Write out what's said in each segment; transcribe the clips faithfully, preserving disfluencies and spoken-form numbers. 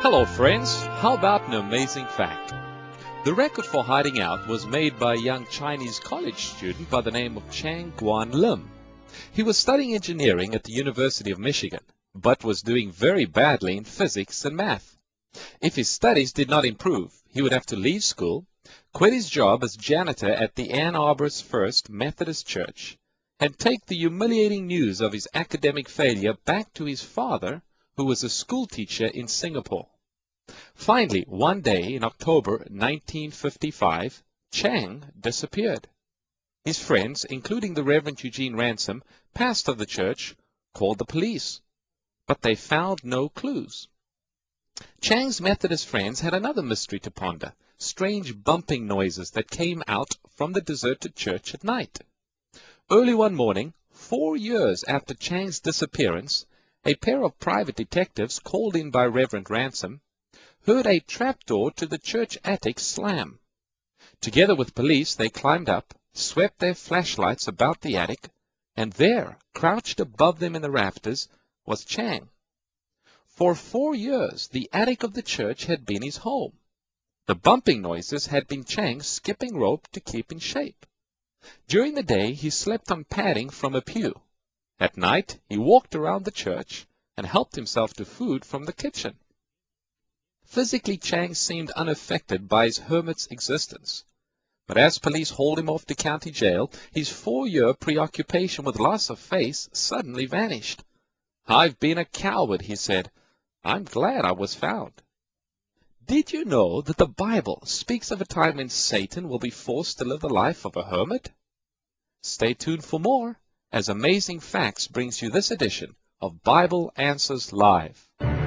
Hello friends, how about an amazing fact? The record for hiding out was made by a young Chinese college student by the name of Chang Guan Lim. He was studying engineering at the University of Michigan, but was doing very badly in physics and math. If his studies did not improve, he would have to leave school, quit his job as janitor at the Ann Arbor's First Methodist Church, and take the humiliating news of his academic failure back to his father, who was a school teacher in Singapore. Finally, one day in October nineteen fifty-five, Chang disappeared. His friends, including the Reverend Eugene Ransom, pastor of the church, called the police, but they found no clues. Chang's Methodist friends had another mystery to ponder, strange bumping noises that came out from the deserted church at night. Early one morning, four years after Chang's disappearance, a pair of private detectives called in by Reverend Ransom heard a trapdoor to the church attic slam. Together with police, they climbed up, swept their flashlights about the attic, and there, crouched above them in the rafters, was Chang. For four years, the attic of the church had been his home. The bumping noises had been Chang skipping rope to keep in shape. During the day, he slept on padding from a pew. At night, he walked around the church and helped himself to food from the kitchen. Physically, Chang seemed unaffected by his hermit's existence. But as police hauled him off to county jail, his four-year preoccupation with loss of face suddenly vanished. "I've been a coward," he said. "I'm glad I was found." Did you know that the Bible speaks of a time when Satan will be forced to live the life of a hermit? Stay tuned for more, as Amazing Facts brings you this edition of Bible Answers Live.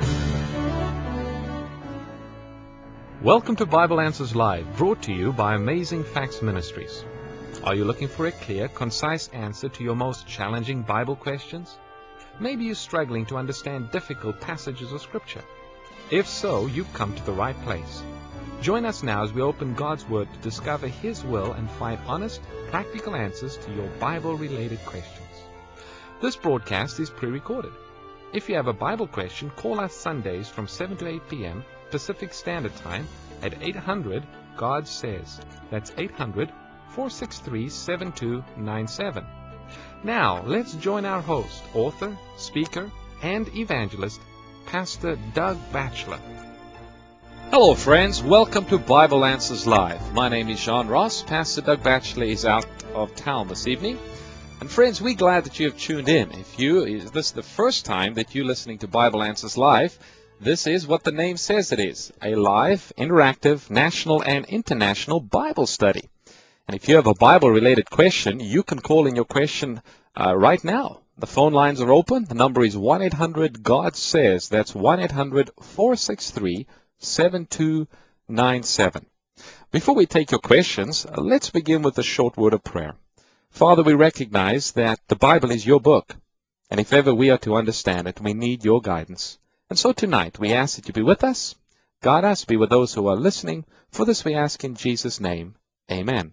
Welcome to Bible Answers Live, brought to you by Amazing Facts Ministries. Are you looking for a clear, concise answer to your most challenging Bible questions? Maybe you're struggling to understand difficult passages of Scripture. If so, you've come to the right place. Join us now as we open God's Word to discover His will and find honest, practical answers to your Bible-related questions. This broadcast is pre-recorded. If you have a Bible question, call us Sundays from seven to eight p m Pacific Standard Time at eight hundred God Says. That's eight hundred, four six three, seven two nine seven. Now, let's join our host, author, speaker, and evangelist, Pastor Doug Batchelor. Hello friends, welcome to Bible Answers Live. My name is John Ross. Pastor Doug Batchelor is out of town this evening. And friends, we're glad that you have tuned in. If you, is this the first time that you're listening to Bible Answers Live, this is what the name says it is, a live, interactive, national and international Bible study. And if you have a Bible-related question, you can call in your question uh, right now. The phone lines are open. The number is one eight hundred God Says. That's one eight hundred, four six three, seven two nine seven. Before we take your questions, uh, let's begin with a short word of prayer. Father, we recognize that the Bible is your book, and if ever we are to understand it, we need your guidance. And so tonight, we ask that you be with us, guide us, be with those who are listening. For this we ask in Jesus' name, amen.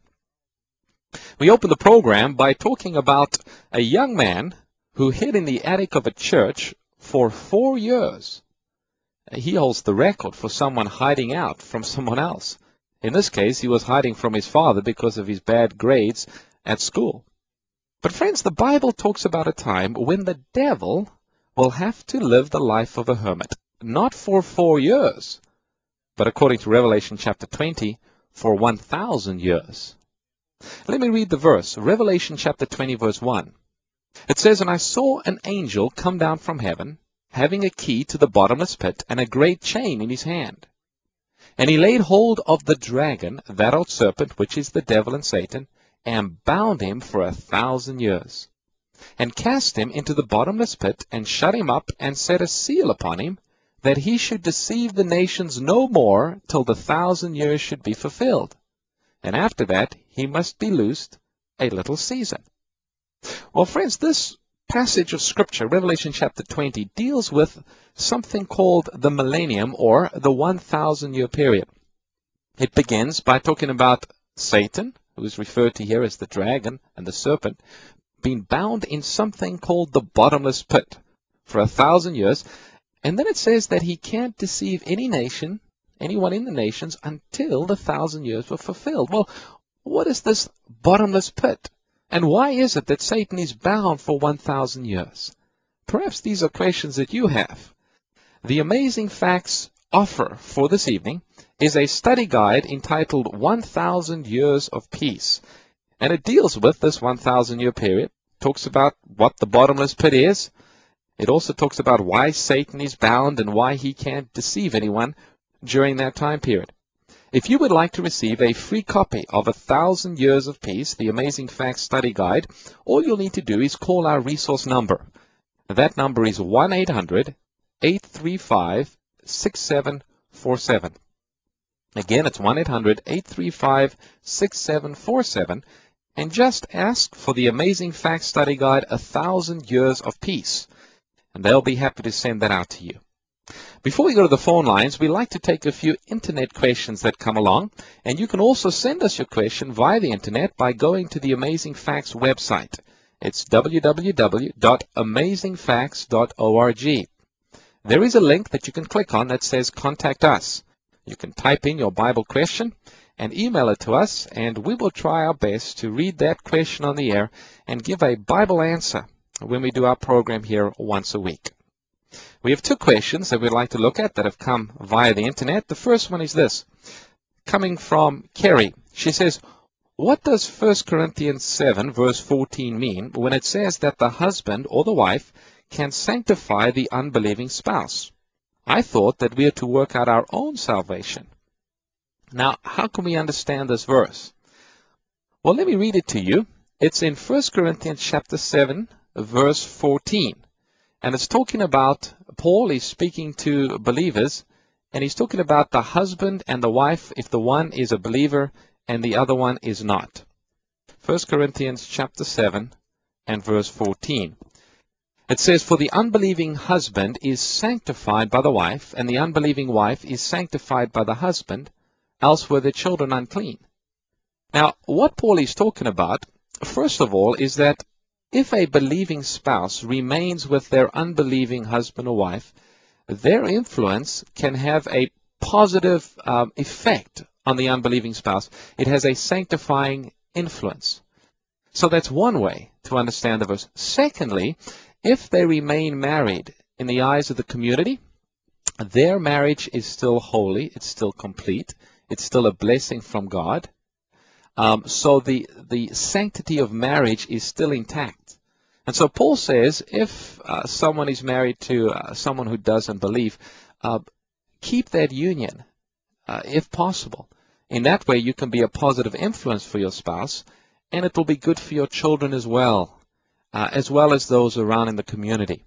We open the program by talking about a young man who hid in the attic of a church for four years. He holds the record for someone hiding out from someone else. In this case, he was hiding from his father because of his bad grades at school. But friends, the Bible talks about a time when the devil will have to live the life of a hermit, not for four years, but according to Revelation chapter twenty, for one thousand years. Let me read the verse, Revelation chapter twenty, verse one. It says, "And I saw an angel come down from heaven, having a key to the bottomless pit, and a great chain in his hand. And he laid hold of the dragon, that old serpent, which is the devil and Satan, and bound him for a thousand years, and cast him into the bottomless pit, and shut him up, and set a seal upon him, that he should deceive the nations no more, till the thousand years should be fulfilled. And after that he must be loosed a little season." Well, friends, this passage of Scripture, Revelation chapter twenty, deals with something called the millennium, or the one thousand year period. It begins by talking about Satan, who is referred to here as the dragon and the serpent, being bound in something called the bottomless pit for a thousand years. And then it says that he can't deceive any nation, anyone in the nations, until the thousand years were fulfilled. Well, what is this bottomless pit? And why is it that Satan is bound for one thousand years? Perhaps these are questions that you have. The Amazing Facts offer for this evening is a study guide entitled one thousand Years of Peace. And it deals with this one thousand year period, talks about what the bottomless pit is. It also talks about why Satan is bound and why he can't deceive anyone during that time period. If you would like to receive a free copy of A Thousand Years of Peace, the Amazing Facts Study Guide, all you'll need to do is call our resource number. That number is one eight hundred, eight three five, six seven four seven. Again, it's one eight hundred, eight three five, six seven four seven. And just ask for the Amazing Facts Study Guide, A Thousand Years of Peace. And they'll be happy to send that out to you. Before we go to the phone lines, we like to take a few internet questions that come along. And you can also send us your question via the internet by going to the Amazing Facts website. It's w w w dot amazing facts dot org. There is a link that you can click on that says Contact Us. You can type in your Bible question and email it to us, and we will try our best to read that question on the air and give a Bible answer when we do our program here once a week. We have two questions that we'd like to look at that have come via the internet. The first one is this, coming from Kerry. She says, what does First Corinthians seven verse fourteen mean when it says that the husband or the wife can sanctify the unbelieving spouse? I thought that we are to work out our own salvation. Now, how can we understand this verse? Well, let me read it to you. It's in First Corinthians chapter seven, verse fourteen. And it's talking about, Paul is speaking to believers, and he's talking about the husband and the wife if the one is a believer and the other one is not. First Corinthians chapter seven and verse fourteen. It says, for the unbelieving husband is sanctified by the wife, and the unbelieving wife is sanctified by the husband, else were the children unclean. Now, what Paul is talking about, first of all, is that if a believing spouse remains with their unbelieving husband or wife, their influence can have a positive um, effect on the unbelieving spouse. It has a sanctifying influence. So that's one way to understand the verse. Secondly, if they remain married in the eyes of the community, their marriage is still holy, it's still complete, it's still a blessing from God. Um, so the, the sanctity of marriage is still intact. And so Paul says, if uh, someone is married to uh, someone who doesn't believe, uh, keep that union, uh, if possible. In that way, you can be a positive influence for your spouse, and it will be good for your children as well, uh, as well as those around in the community.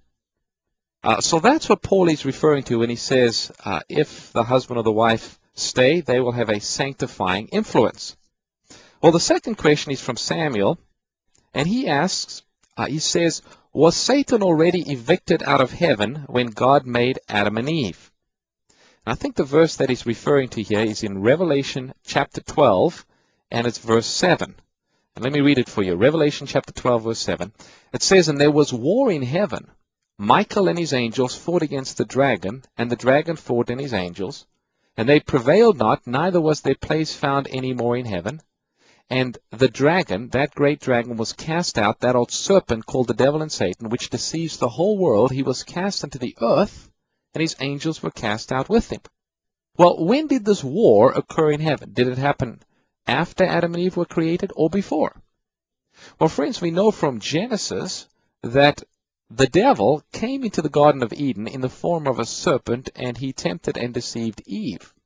Uh, so that's what Paul is referring to when he says, uh, if the husband or the wife stay, they will have a sanctifying influence. Well, the second question is from Samuel, and he asks, uh, he says, was Satan already evicted out of heaven when God made Adam and Eve? And I think the verse that he's referring to here is in Revelation chapter twelve, and it's verse seven. And let me read it for you. Revelation chapter twelve, verse seven. It says, and there was war in heaven. Michael and his angels fought against the dragon, and the dragon fought and his angels. And they prevailed not, neither was their place found any more in heaven. And the dragon, that great dragon, was cast out, that old serpent called the devil and Satan, which deceives the whole world. He was cast into the earth, and his angels were cast out with him. Well, when did this war occur in heaven? Did it happen after Adam and Eve were created or before? Well, friends, we know from Genesis that the devil came into the Garden of Eden in the form of a serpent, and he tempted and deceived Eve.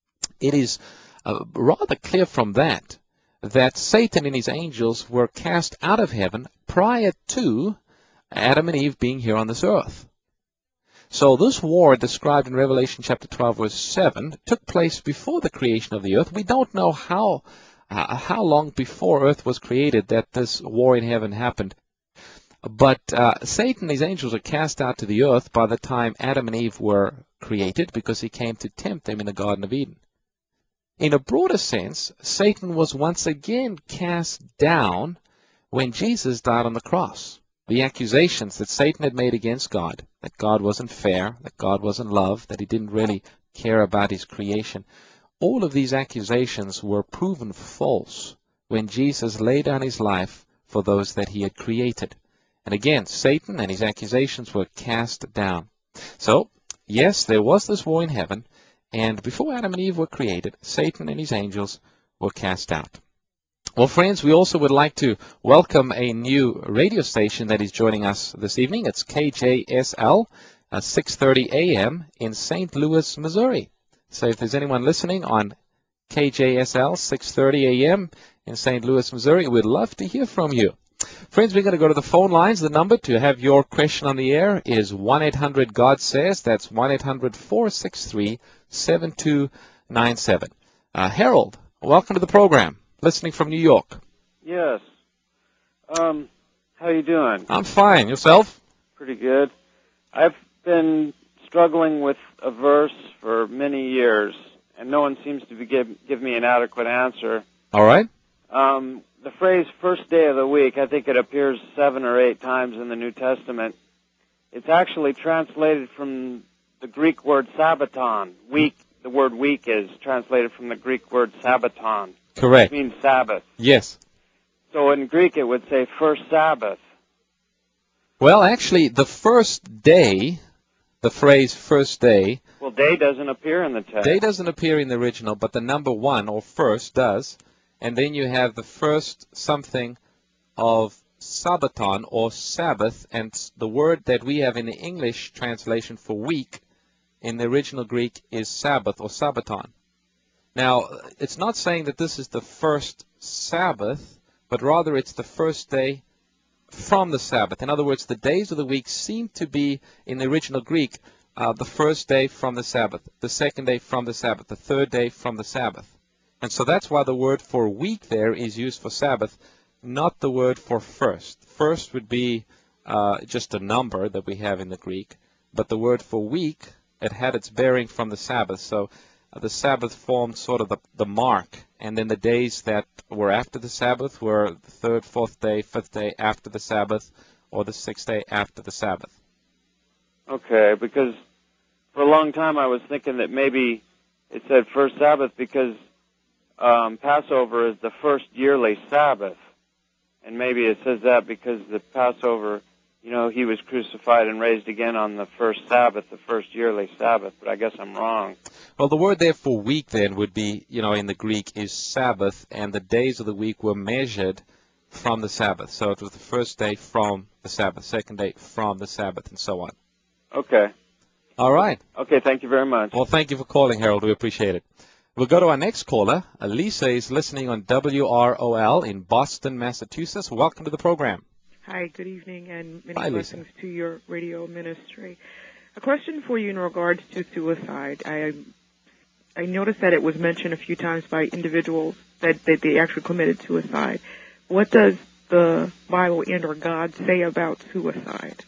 It is uh, rather clear from that that Satan and his angels were cast out of heaven prior to Adam and Eve being here on this earth. So this war described in Revelation chapter twelve, verse seven, took place before the creation of the earth. We don't know how, uh, how long before earth was created that this war in heaven happened. But uh, Satan and his angels are cast out to the earth by the time Adam and Eve were created, because he came to tempt them in the Garden of Eden. In a broader sense, Satan was once again cast down when Jesus died on the cross. the accusations that Satan had made against God, that God wasn't fair, that God wasn't love, that he didn't really care about his creation, all of these accusations were proven false when Jesus laid down his life for those that he had created. And again, Satan and his accusations were cast down. So, yes, there was this war in heaven, and before Adam and Eve were created, Satan and his angels were cast out. Well, friends, we also would like to welcome a new radio station that is joining us this evening. It's K J S L, uh, six thirty A M in Saint Louis, Missouri. So if there's anyone listening on K J S L, six thirty A M in Saint Louis, Missouri, we'd love to hear from you. Friends, we're going to go to the phone lines. The number to have your question on the air is one eight hundred God says. That's one eight hundred four six three seven two nine seven. Uh, Harold, welcome to the program. Listening from New York. Yes. Um, how you doing? I'm fine. Yourself? Pretty good. I've been struggling with a verse for many years, and no one seems to be give, give me an adequate answer. All right. Um, the phrase first day of the week, I think it appears seven or eight times in the New Testament. It's actually translated from the Greek word sabbaton. Week, the word week is translated from the Greek word sabbaton. Correct. Which means Sabbath. Yes. So in Greek it would say first Sabbath. Well, actually, the first day, the phrase first day. Well, day doesn't appear in the text. Day doesn't appear in the original, but the number one, or first, does. And then you have the first something of Sabbaton, or Sabbath, and the word that we have in the English translation for week in the original Greek is Sabbath, or Sabbaton. Now, it's not saying that this is the first Sabbath, but rather it's the first day from the Sabbath. In other words, the days of the week seem to be, in the original Greek, uh, the first day from the Sabbath, the second day from the Sabbath, the third day from the Sabbath. And so that's why the word for week there is used for Sabbath, not the word for first. First would be uh, just a number that we have in the Greek, but the word for week, it had its bearing from the Sabbath. So Uh, the Sabbath formed sort of the, the mark, and then the days that were after the Sabbath were the third, fourth day, fifth day after the Sabbath, or the sixth day after the Sabbath. Okay, because for a long time I was thinking that maybe it said first Sabbath because um, Passover is the first yearly Sabbath, and maybe it says that because the Passover, you know, he was crucified and raised again on the first Sabbath, the first yearly Sabbath, but I guess I'm wrong. Well, the word there for week then would be, you know, in the Greek is Sabbath, and the days of the week were measured from the Sabbath. So it was the first day from the Sabbath, second day from the Sabbath, and so on. Okay. All right. Okay, thank you very much. Well, thank you for calling, Harold. We appreciate it. We'll go to our next caller. Lisa is listening on W R O L in Boston, Massachusetts. Welcome to the program. Hi, good evening, and many Hi, blessings Lisa. to your radio ministry. A question for you in regards to suicide. I I noticed that it was mentioned a few times by individuals that, that they actually committed suicide. What does the Bible and or God say about suicide?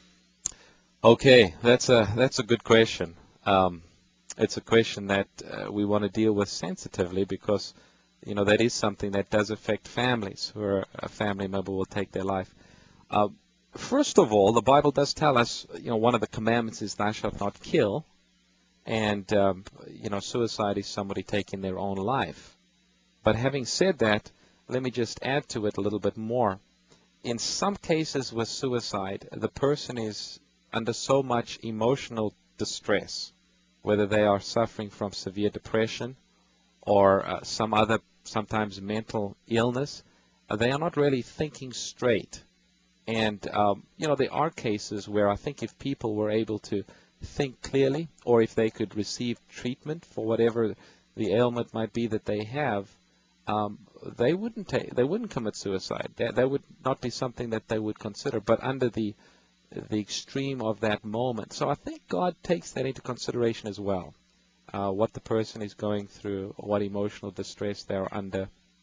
Okay, that's a that's a good question. Um, it's a question that uh, we want to deal with sensitively because, you know, that is something that does affect families, where a family member will take their life. Uh, first of all, the Bible does tell us, you know, one of the commandments is thou shalt not kill. And, um, you know, suicide is somebody taking their own life. But having said that, let me just add to it a little bit more. In some cases with suicide, the person is under so much emotional distress, whether they are suffering from severe depression or uh, some other, sometimes mental illness, uh, they are not really thinking straight. And, um, you know, there are cases where I think if people were able to think clearly, or if they could receive treatment for whatever the ailment might be that they have, um, they wouldn't ta- they wouldn't commit suicide. That, that would not be something that they would consider. But under the the extreme of that moment, so I think God takes that into consideration as well. Uh, what the person is going through, what emotional distress they're under.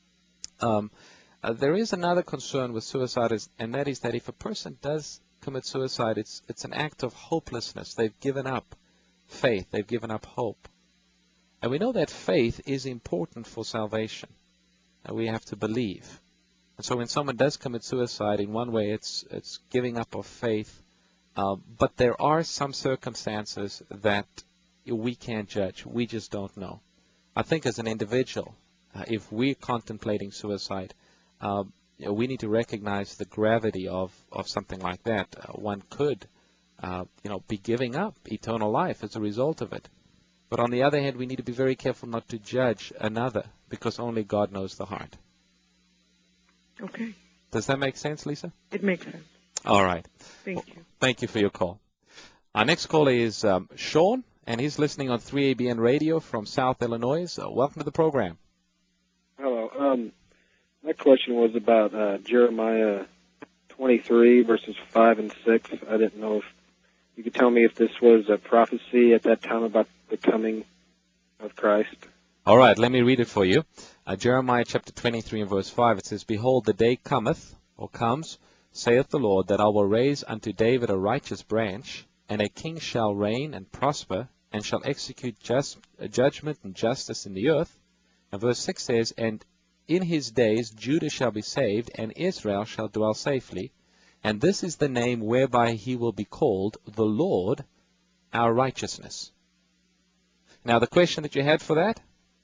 Um, uh, there is another concern with suicide, is, and that is that if a person does commit suicide, it's it's an act of hopelessness. They've given up faith. They've given up hope. And we know that faith is important for salvation. And we have to believe. And so when someone does commit suicide, in one way it's it's giving up of faith. Uh, but there are some circumstances that we can't judge. We just don't know. I think as an individual, uh, if we're contemplating suicide, uh, you know, we need to recognize the gravity of, of something like that. Uh, one could, uh, you know, be giving up eternal life as a result of it. But on the other hand, we need to be very careful not to judge another, because only God knows the heart. Okay. Does that make sense, Lisa? It makes sense. All right. Thank well, you. Thank you for your call. Our next caller is um, Sean, and he's listening on three A B N Radio from South Illinois. So welcome to the program. Hello. Um, my question was about uh, Jeremiah twenty-three, verses five and six. I didn't know if you could tell me if this was a prophecy at that time about the coming of Christ. All right, let me read it for you. Uh, Jeremiah chapter twenty-three and verse five, it says, Behold, the day cometh, or comes, saith the Lord, that I will raise unto David a righteous branch, and a king shall reign and prosper, and shall execute just, uh, judgment and justice in the earth. And verse six says, And in his days Judah shall be saved, and Israel shall dwell safely. And this is the name whereby he will be called, the Lord, our righteousness. Now, the question that you had for that?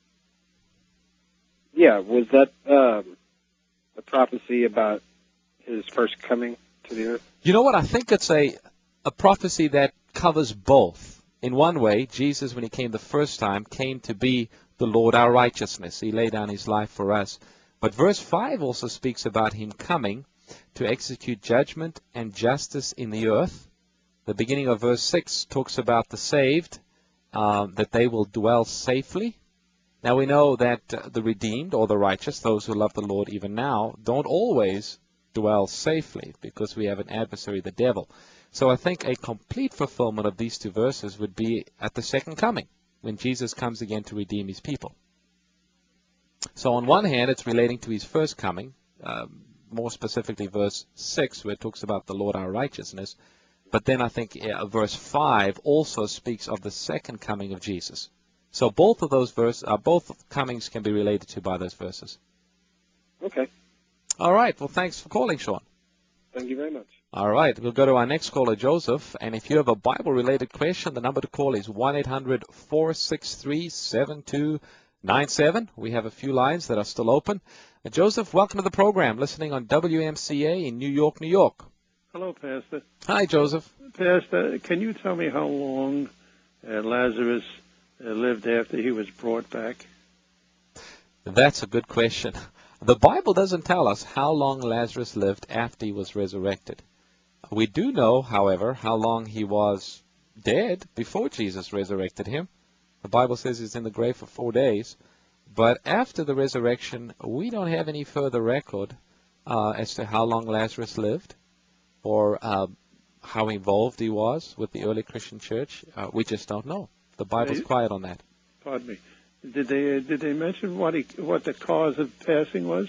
Yeah, was that um, a prophecy about his first coming to the earth? You know what? I think it's a, a prophecy that covers both. In one way, Jesus, when he came the first time, came to be the Lord our righteousness. He laid down his life for us. But verse five also speaks about him coming to execute judgment and justice in the earth. The beginning of verse six talks about the saved, um, that they will dwell safely. Now we know that uh, the redeemed or the righteous, those who love the Lord even now, don't always dwell safely because we have an adversary, the devil. So I think a complete fulfillment of these two verses would be at the second coming, when Jesus comes again to redeem his people. So on one hand, it's relating to his first coming, um, more specifically verse six, where it talks about the Lord our righteousness. But then I think uh, verse five also speaks of the second coming of Jesus. So both of those verses, uh, both comings can be related to by those verses. Okay. All right. Well, thanks for calling, Sean. Thank you very much. All right. We'll go to our next caller, Joseph. And if you have a Bible-related question, the number to call is one eight hundred, four six three, seven two nine seven. We have a few lines that are still open. Uh, Joseph, welcome to the program, listening on W M C A in New York, New York. Hello, Pastor. Hi, Joseph. Pastor, can you tell me how long uh, Lazarus uh, lived after he was brought back? That's a good question. The Bible doesn't tell us how long Lazarus lived after he was resurrected. We do know, however, how long he was dead before Jesus resurrected him. The Bible says he's in the grave for four days. But after the resurrection, we don't have any further record uh, as to how long Lazarus lived or uh, how involved he was with the early Christian church. Uh, we just don't know. The Bible's Hey. quiet on that. Pardon me. Did they uh, did they mention what he what the cause of passing was?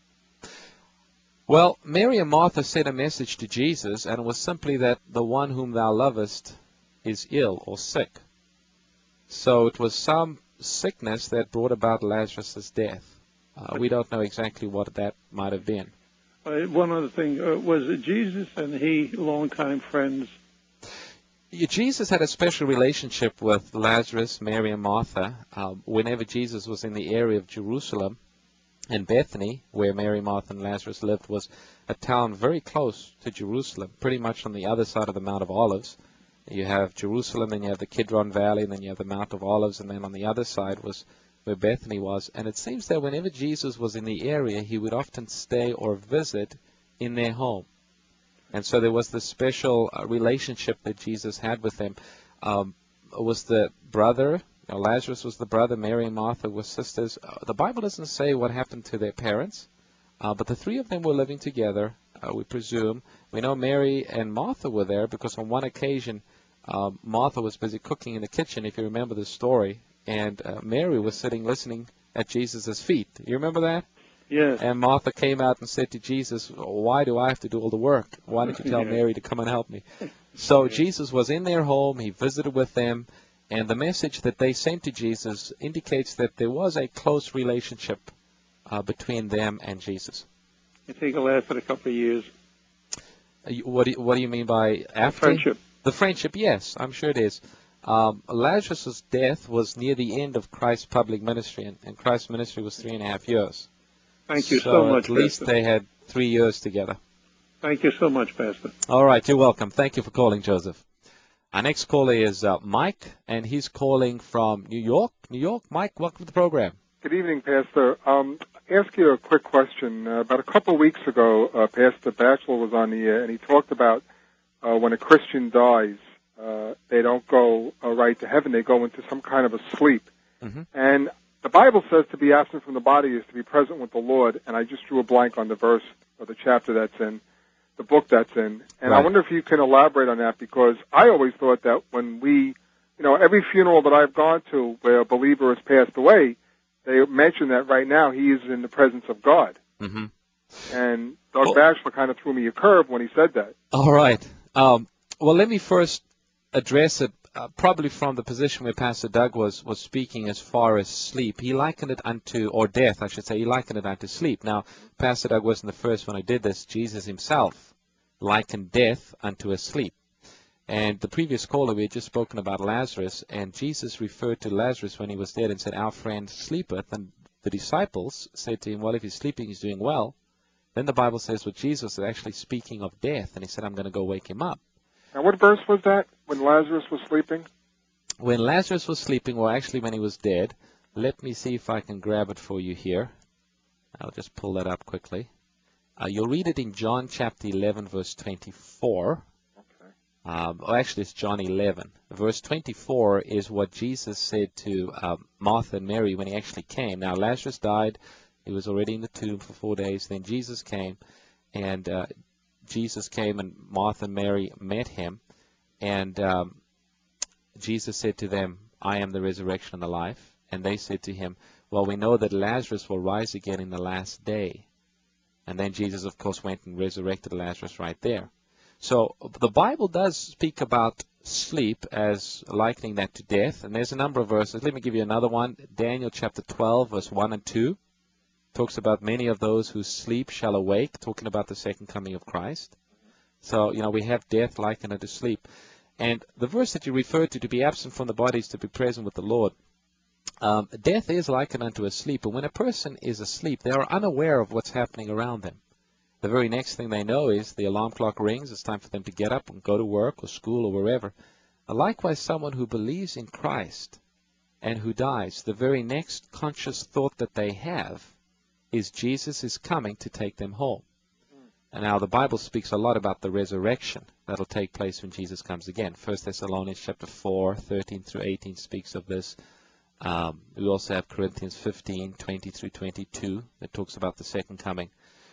Well, Mary and Martha sent a message to Jesus, and it was simply that the one whom thou lovest is ill or sick. So it was some sickness that brought about Lazarus' death. Uh, we don't know exactly what that might have been. Uh, one other thing, uh, was it Jesus and he longtime friends? Yeah, Jesus had a special relationship with Lazarus, Mary, and Martha. Um, whenever Jesus was in the area of Jerusalem, and Bethany, where Mary, Martha, and Lazarus lived, was a town very close to Jerusalem, pretty much on the other side of the Mount of Olives. You have Jerusalem, then you have the Kidron Valley, and then you have the Mount of Olives, and then on the other side was where Bethany was. And it seems that whenever Jesus was in the area, he would often stay or visit in their home. And so there was this special uh, relationship that Jesus had with them. Um, it was the brother, you know, Lazarus was the brother, Mary and Martha were sisters. Uh, the Bible doesn't say what happened to their parents, uh, but the three of them were living together, uh, we presume. We know Mary and Martha were there because on one occasion, uh, Martha was busy cooking in the kitchen, if you remember the story, and uh, Mary was sitting listening at Jesus' feet. You remember that? Yes. And Martha came out and said to Jesus, why do I have to do all the work? Why don't you tell Yeah. Mary to come and help me? So Jesus was in their home. He visited with them. And the message that they sent to Jesus indicates that there was a close relationship uh, between them and Jesus. I think it lasted a couple of years. Uh, you- What do you, what do you mean by after? Friendship. The friendship, yes, I'm sure it is. Um, Lazarus' death was near the end of Christ's public ministry, and, and Christ's ministry was three and a half years. Thank you so, so much, at least Pastor. they had three years together. Thank you so much, Pastor. All right, you're welcome. Thank you for calling, Joseph. Our next caller is uh, Mike, and he's calling from New York. New York, Mike, welcome to the program. Good evening, Pastor. Um, ask you a quick question. Uh, about a couple of weeks ago, uh, Pastor Batchelor was on the air, and he talked about uh, when a Christian dies, uh, they don't go uh, right to heaven. They go into some kind of a sleep. Mm-hmm. And the Bible says to be absent from the body is to be present with the Lord, and I just drew a blank on the verse or the chapter that's in, the book that's in. And Right. I wonder if you can elaborate on that, because I always thought that when we, you know, every funeral that I've gone to where a believer has passed away, they mention that right now he is in the presence of God. Mm-hmm. And Doug Well- Batchelor kind of threw me a curve when he said that. All right. Um, well, let me first address it uh, probably from the position where Pastor Doug was, was speaking as far as sleep. He likened it unto, or death, I should say, he likened it unto sleep. Now, Pastor Doug wasn't the first one who did this. Jesus himself likened death unto a sleep. And the previous caller, we had just spoken about Lazarus, and Jesus referred to Lazarus when he was dead and said, our friend sleepeth. And the disciples said to him, well, if he's sleeping, he's doing well. Then the Bible says, well, Jesus was actually speaking of death, and he said, I'm going to go wake him up. Now, what verse was that when Lazarus was sleeping? When Lazarus was sleeping, or actually when he was dead, let me see if I can grab it for you here. I'll just pull that up quickly. Uh, you'll read it in John chapter eleven, verse twenty-four. Okay. Um, or actually, it's John eleven. Verse twenty-four is what Jesus said to um, Martha and Mary when he actually came. Now, Lazarus died. He was already in the tomb for four days. Then Jesus came, and uh, Jesus came, and Martha and Mary met him. And um, Jesus said to them, I am the resurrection and the life. And they said to him, well, we know that Lazarus will rise again in the last day. And then Jesus, of course, went and resurrected Lazarus right there. So the Bible does speak about sleep as likening that to death. And there's a number of verses. Let me give you another one. Daniel chapter twelve, verse one and two. Talks about many of those who sleep shall awake, talking about the second coming of Christ. So, you know, we have death likened unto sleep. And the verse that you referred to, to be absent from the body is to be present with the Lord. Um, death is likened unto a sleep. And when a person is asleep, they are unaware of what's happening around them. The very next thing they know is the alarm clock rings. It's time for them to get up and go to work or school or wherever. Likewise, someone who believes in Christ and who dies, the very next conscious thought that they have is Jesus is coming to take them home. And now the Bible speaks a lot about the resurrection that will take place when Jesus comes again. First Thessalonians chapter four, thirteen through eighteen speaks of this. Um, we also have Corinthians fifteen, twenty through twenty-two that talks about the second coming.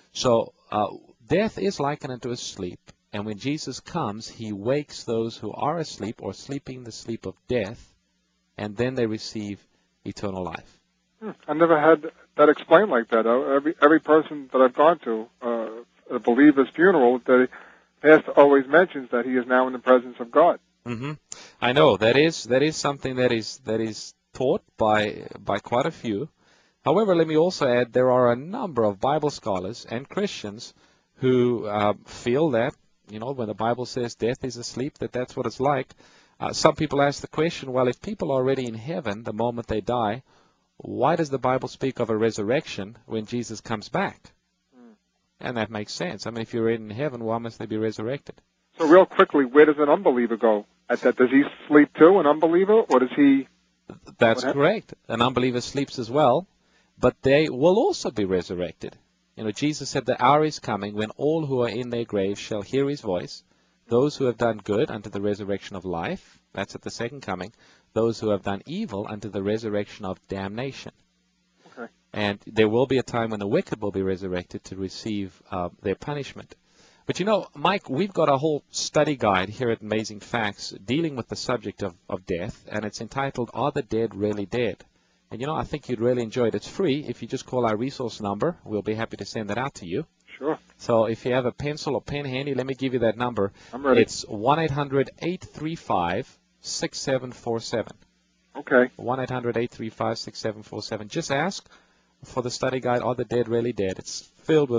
So uh, death is likened unto a sleep. And when Jesus comes, he wakes those who are asleep or sleeping the sleep of death, and then they receive eternal life. Hmm. I never had that explained like that. Uh, Every every person that I've gone to, uh, a believer's funeral, the pastor always mentions that he is now in the presence of God. Mm-hmm. I know that is that is something that is that is taught by by quite a few. However, let me also add there are a number of Bible scholars and Christians who uh, feel that, you know, when the Bible says death is asleep, that that's what it's like. Uh, some people ask the question, well, if people are already in heaven the moment they die, why does the Bible speak of a resurrection when Jesus comes back? Mm. And that makes sense. I mean, if you're in heaven, why must they be resurrected? So real quickly, where does an unbeliever go at that? Does he sleep too, an unbeliever, or does he... That's correct. An unbeliever sleeps as well, but they will also be resurrected. You know, Jesus said the hour is coming when all who are in their graves shall hear his voice. Those who have done good unto the resurrection of life, that's at the second coming. Those who have done evil unto the resurrection of damnation. Okay. And there will be a time when the wicked will be resurrected to receive uh, their punishment. But you know, Mike, we've got a whole study guide here at Amazing Facts dealing with the subject of, of death, and it's entitled, Are the Dead Really Dead? And you know, I think you'd really enjoy it. It's free. If you just call our resource number, we'll be happy to send that out to you. Sure. So if you have a pencil or pen handy, let me give you that number. I'm ready. It's one eight hundred eight three five six seven four seven. Okay. one eight hundred eight three five six seven four seven. Just ask for the study guide, Are the Dead Really Dead? It's filled with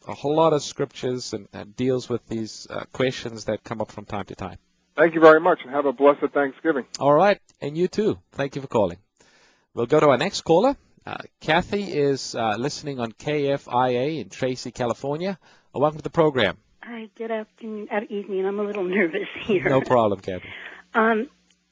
a whole lot of scriptures and, and deals with these uh, questions that come up from time to time. Thank you very much, and have a blessed Thanksgiving. All right, and you too. Thank you for calling. We'll go to our next caller. Uh, Kathy is uh, listening on K F I A in Tracy, California. Uh, welcome to the program. Hi, good afternoon, uh, evening. I'm a little nervous here. No problem, Kathy. Um,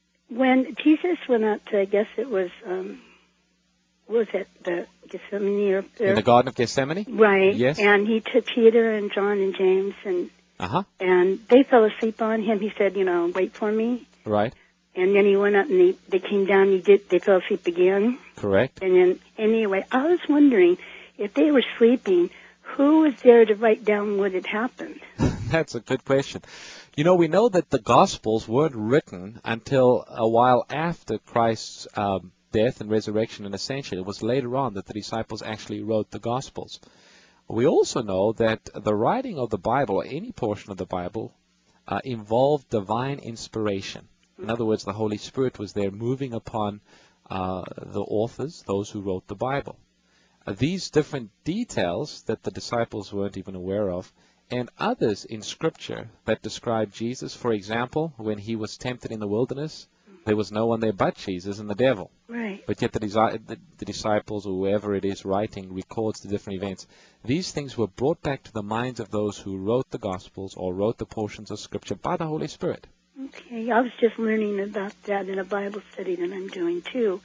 when Jesus went out to, I guess it was, um, what was it, the Gethsemane? Or, or, In the Garden of Gethsemane? Right. Yes. And he took Peter and John and James, and Uh-huh. and they fell asleep on him. He said, you know, wait for me. Right. And then he went up and they, they came down. He did. They fell asleep again. Correct. And then anyway, I was wondering if they were sleeping, who was there to write down what had happened? That's a good question. You know, we know that the Gospels weren't written until a while after Christ's um, death and resurrection and ascension. It was later on that the disciples actually wrote the Gospels. We also know that the writing of the Bible, or any portion of the Bible, uh, involved divine inspiration. In other words, the Holy Spirit was there moving upon uh, the authors, those who wrote the Bible. Uh, these different details that the disciples weren't even aware of, and others in Scripture that describe Jesus, for example, when he was tempted in the wilderness, there was no one there but Jesus and the devil. Right. But yet the, desi- the, the disciples, or whoever it is writing, records the different events. These things were brought back to the minds of those who wrote the Gospels or wrote the portions of Scripture by the Holy Spirit. Okay, I was just learning about that in a Bible study that I'm doing too.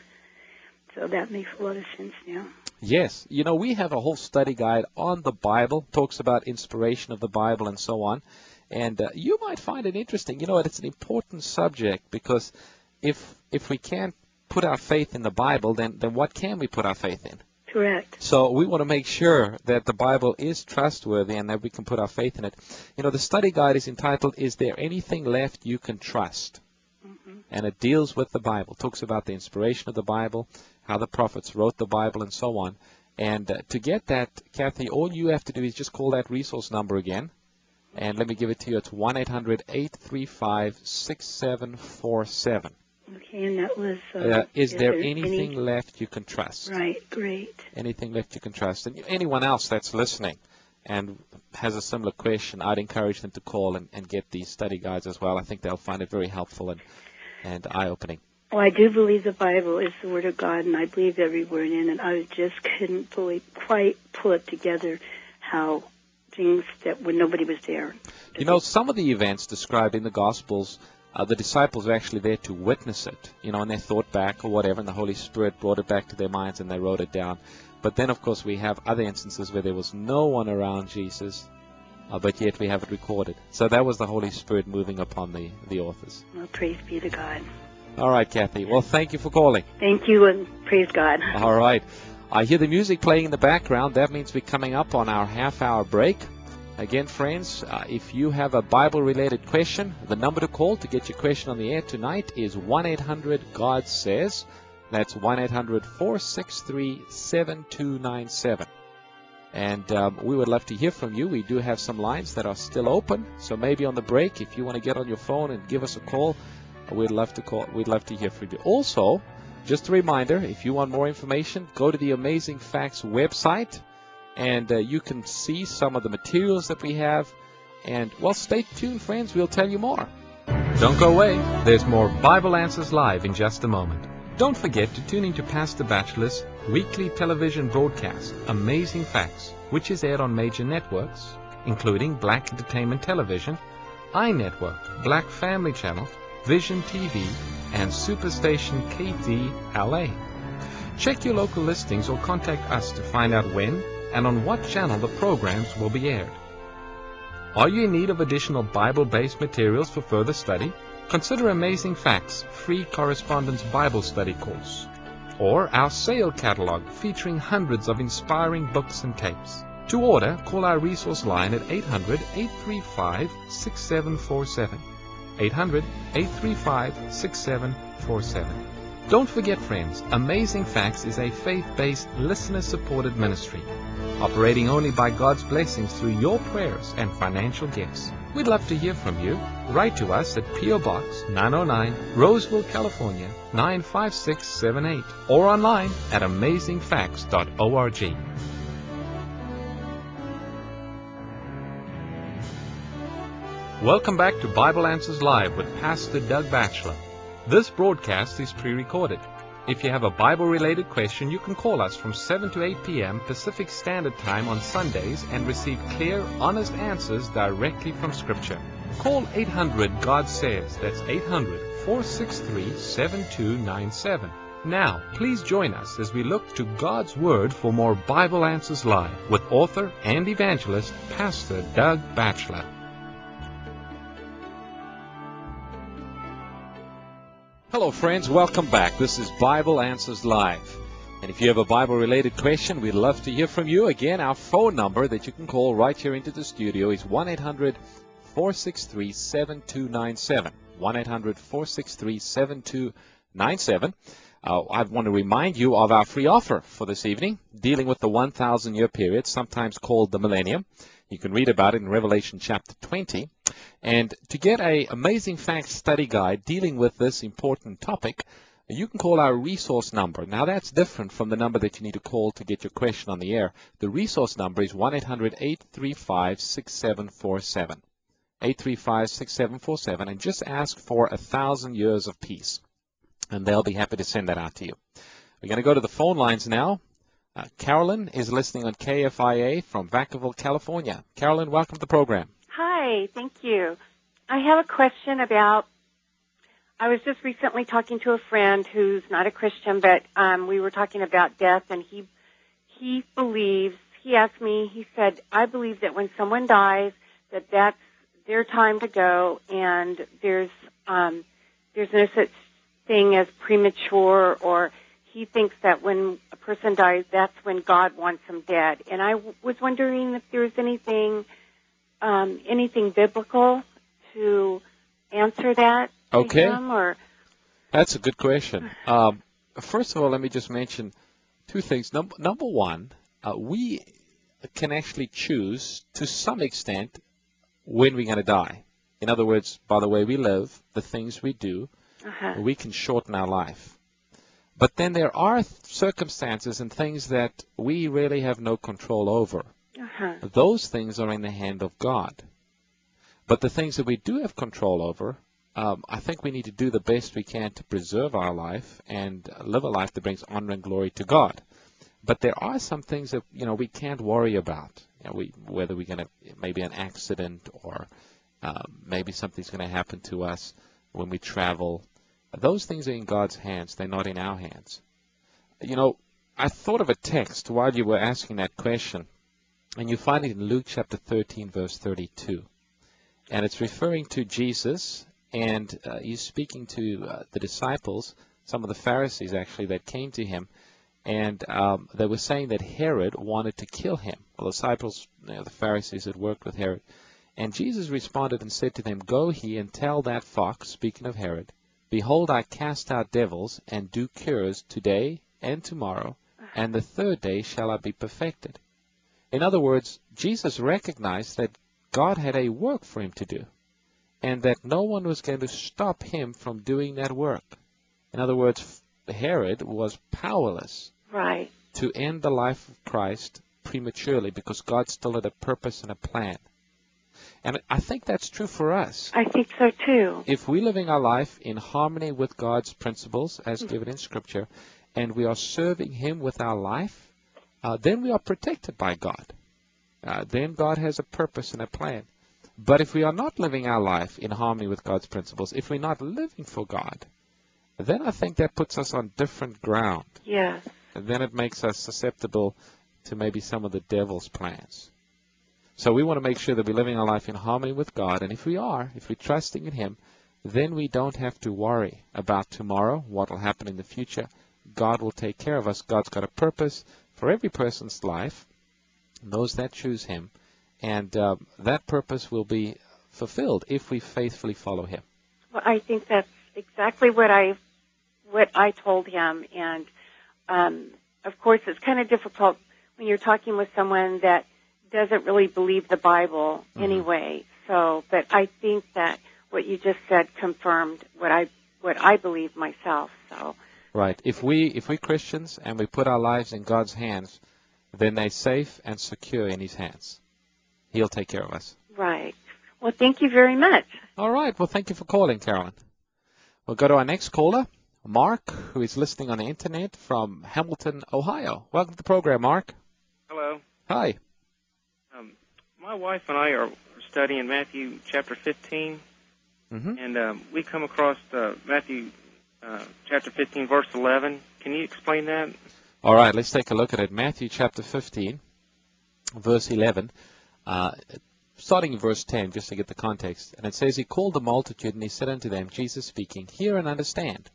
So that makes a lot of sense now. Yes. You know, we have a whole study guide on the Bible, talks about inspiration of the Bible and so on. And uh, you might find it interesting. You know, it's an important subject because if if we can't put our faith in the Bible, then, then what can we put our faith in? Correct. So we want to make sure that the Bible is trustworthy and that we can put our faith in it. You know, the study guide is entitled, Is There Anything Left You Can Trust? Mm-hmm. And it deals with the Bible, talks about the inspiration of the Bible, how the prophets wrote the Bible, and so on. And uh, to get that, Kathy, all you have to do is just call that resource number again. And let me give it to you. It's one eight hundred eight three five six seven four seven. Okay, and that was... Uh, Uh, is, is there, there anything any- left you can trust? Right, great. Anything left you can trust. And anyone else that's listening and has a similar question, I'd encourage them to call and, and get these study guides as well. I think they'll find it very helpful and, and eye-opening. Well, I do believe the Bible is the Word of God, and I believe every word in it. I just couldn't fully quite put together how things that when nobody was there. You know, some of the events described in the Gospels, uh, the disciples were actually there to witness it, you know, and they thought back or whatever, and the Holy Spirit brought it back to their minds and they wrote it down. But then, of course, we have other instances where there was no one around Jesus, uh, but yet we have it recorded. So that was the Holy Spirit moving upon the, the authors. Well, praise be to God. All right, Kathy. Well, thank you for calling. Thank you, and praise God. All right. I hear the music playing in the background. That means we're coming up on our half-hour break. Again, friends, uh, if you have a Bible-related question, the number to call to get your question on the air tonight is one eight hundred God says. That's one eight hundred four six three seven two nine seven. And um, we would love to hear from you. We do have some lines that are still open. So maybe on the break, if you want to get on your phone and give us a call, we'd love to call. We'd love to hear from you. Also, just a reminder, if you want more information, go to the Amazing Facts website, and uh, you can see some of the materials that we have. And, well, stay tuned, friends. We'll tell you more. Don't go away. There's more Bible Answers Live in just a moment. Don't forget to tune into Pastor Batchelor's weekly television broadcast, Amazing Facts, which is aired on major networks, including Black Entertainment Television, iNetwork, Black Family Channel, Vision T V, and Superstation K D L A. Check your local listings or contact us to find out when and on what channel the programs will be aired. Are you in need of additional Bible-based materials for further study? Consider Amazing Facts free correspondence Bible study course, or our sale catalog featuring hundreds of inspiring books and tapes. To order, call our resource line at eight hundred eight three five six seven four seven. eight hundred eight three five six seven four seven. Don't forget, friends, Amazing Facts is a faith-based, listener-supported ministry, operating only by God's blessings through your prayers and financial gifts. We'd love to hear from you. Write to us at P O Box nine oh nine, Roseville, California nine five six seven eight, or online at amazing facts dot org. Welcome back to Bible Answers Live with Pastor Doug Batchelor. This broadcast is pre-recorded. If you have a Bible-related question, you can call us from seven to eight p.m. Pacific Standard Time on Sundays and receive clear, honest answers directly from Scripture. Call eight hundred God Says. That's eight hundred, four six three, seven two nine seven. Now, please join us as we look to God's Word for more Bible Answers Live with author and evangelist, Pastor Doug Batchelor. Hello, friends. Welcome back. This is Bible Answers Live. And if you have a Bible-related question, we'd love to hear from you. Again, our phone number that you can call right here into the studio is one eight hundred, four six three, seven two nine seven. one eight hundred, four six three, seven two nine seven. Uh, I want to remind you of our free offer for this evening, dealing with the one thousand year period, sometimes called the millennium. You can read about it in Revelation chapter twenty. And to get a Amazing Facts study guide dealing with this important topic, you can call our resource number. Now, that's different from the number that you need to call to get your question on the air. The resource number is one eight hundred, eight three five, six seven four seven. eight three five, six seven four seven, and just ask for a thousand years of peace. And they'll be happy to send that out to you. We're going to go to the phone lines now. Uh, Carolyn is listening on K F I A from Vacaville, California. Carolyn, welcome to the program. Hi, thank you. I have a question about, I was just recently talking to a friend who's not a Christian, but um, we were talking about death, and he he believes, he asked me, he said, I believe that when someone dies, that that's their time to go, and there's um, there's no such thing as premature, or he thinks that when a person dies, that's when God wants them dead. And I w- was wondering if there was anything Um, anything biblical to answer that? Okay. Him, or? That's a good question. Um, first of all, let me just mention two things. Number, number one, uh, we can actually choose to some extent when we're going to die. In other words, by the way we live, the things we do, uh-huh. we can shorten our life. But then there are circumstances and things that we really have no control over. Uh-huh. Those things are in the hand of God. But the things that we do have control over, um, I think we need to do the best we can to preserve our life and live a life that brings honor and glory to God. But there are some things that, you know, we can't worry about. You know, we, whether we're going to, maybe an accident or uh, maybe something's going to happen to us when we travel. Those things are in God's hands. They're not in our hands. You know, I thought of a text while you were asking that question. And you find it in Luke chapter thirteen, verse thirty-two. And it's referring to Jesus, and uh, he's speaking to uh, the disciples, some of the Pharisees actually, that came to him. And um, they were saying that Herod wanted to kill him. Well, the disciples, you know, the Pharisees had worked with Herod. And Jesus responded and said to them, Go ye and tell that fox, speaking of Herod, Behold, I cast out devils and do cures today and tomorrow, and the third day shall I be perfected. In other words, Jesus recognized that God had a work for him to do, and that no one was going to stop him from doing that work. In other words, Herod was powerless right. to end the life of Christ prematurely because God still had a purpose and a plan. And I think that's true for us. I think so too. If we're living our life in harmony with God's principles, as mm-hmm. given in Scripture, and we are serving him with our life, Uh, then we are protected by God. Uh, then God has a purpose and a plan. But if we are not living our life in harmony with God's principles, if we're not living for God, then I think that puts us on different ground. Yes. And then it makes us susceptible to maybe some of the devil's plans. So we want to make sure that we're living our life in harmony with God. And if we are, if we're trusting in him, then we don't have to worry about tomorrow, what will happen in the future. God will take care of us. God's got a purpose for every person's life, those that choose him, and uh, that purpose will be fulfilled if we faithfully follow him. Well, I think that's exactly what I what I told him, and um, of course it's kind of difficult when you're talking with someone that doesn't really believe the Bible mm-hmm. anyway. So, but I think that what you just said confirmed what I what I believe myself. So. Right. If we if we Christians and we put our lives in God's hands, then they're safe and secure in his hands. He'll take care of us. Right. Well, thank you very much. All right. Well, thank you for calling, Carolyn. We'll go to our next caller, Mark, who is listening on the internet from Hamilton, Ohio. Welcome to the program, Mark. Hello. Hi. Um, my wife and I are studying Matthew chapter fifteen, Mm-hmm. and um, we come across uh, Matthew uh, chapter fifteen, verse eleven. Can you explain that? All right. Let's take a look at it. Matthew chapter fifteen, verse eleven. Uh, starting in verse ten, just to get the context. And it says, He called the multitude, and he said unto them, Jesus speaking, Hear and understand.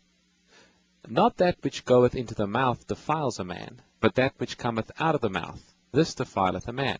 Not that which goeth into the mouth defiles a man, but that which cometh out of the mouth, this defileth a man.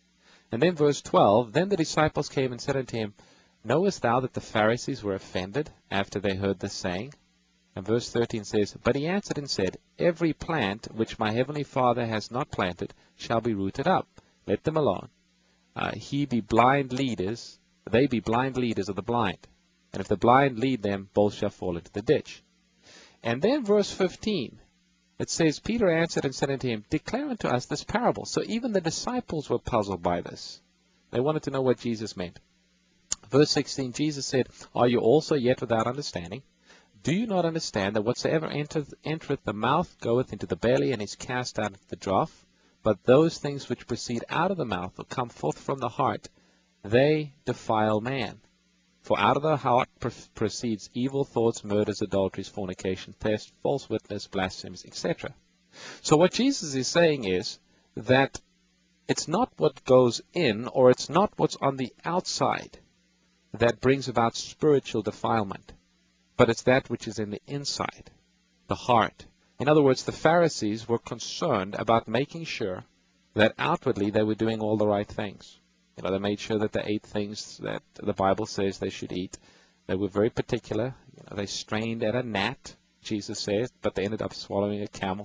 And then verse twelve, Then the disciples came and said unto him, Knowest thou that the Pharisees were offended after they heard this saying? And verse thirteen says, But he answered and said, Every plant which my heavenly Father has not planted shall be rooted up. Let them alone. Uh, he be blind leaders, they be blind leaders of the blind. And if the blind lead them, both shall fall into the ditch. And then verse fifteen, it says, Peter answered and said unto him, Declare unto us this parable. So even the disciples were puzzled by this. They wanted to know what Jesus meant. Verse sixteen, Jesus said, Are you also yet without understanding? Do you not understand that whatsoever entereth, entereth the mouth goeth into the belly, and is cast out into the trough? But those things which proceed out of the mouth will come forth from the heart, they defile man. For out of the heart pr- proceeds evil thoughts, murders, adulteries, fornication, theft, false witness, blasphemies, et cetera. So what Jesus is saying is that it's not what goes in, or it's not what's on the outside that brings about spiritual defilement, but it's that which is in the inside, the heart. In other words, the Pharisees were concerned about making sure that outwardly they were doing all the right things. You know, they made sure that they ate things that the Bible says they should eat. They were very particular. You know, they strained at a gnat, Jesus says, but they ended up swallowing a camel,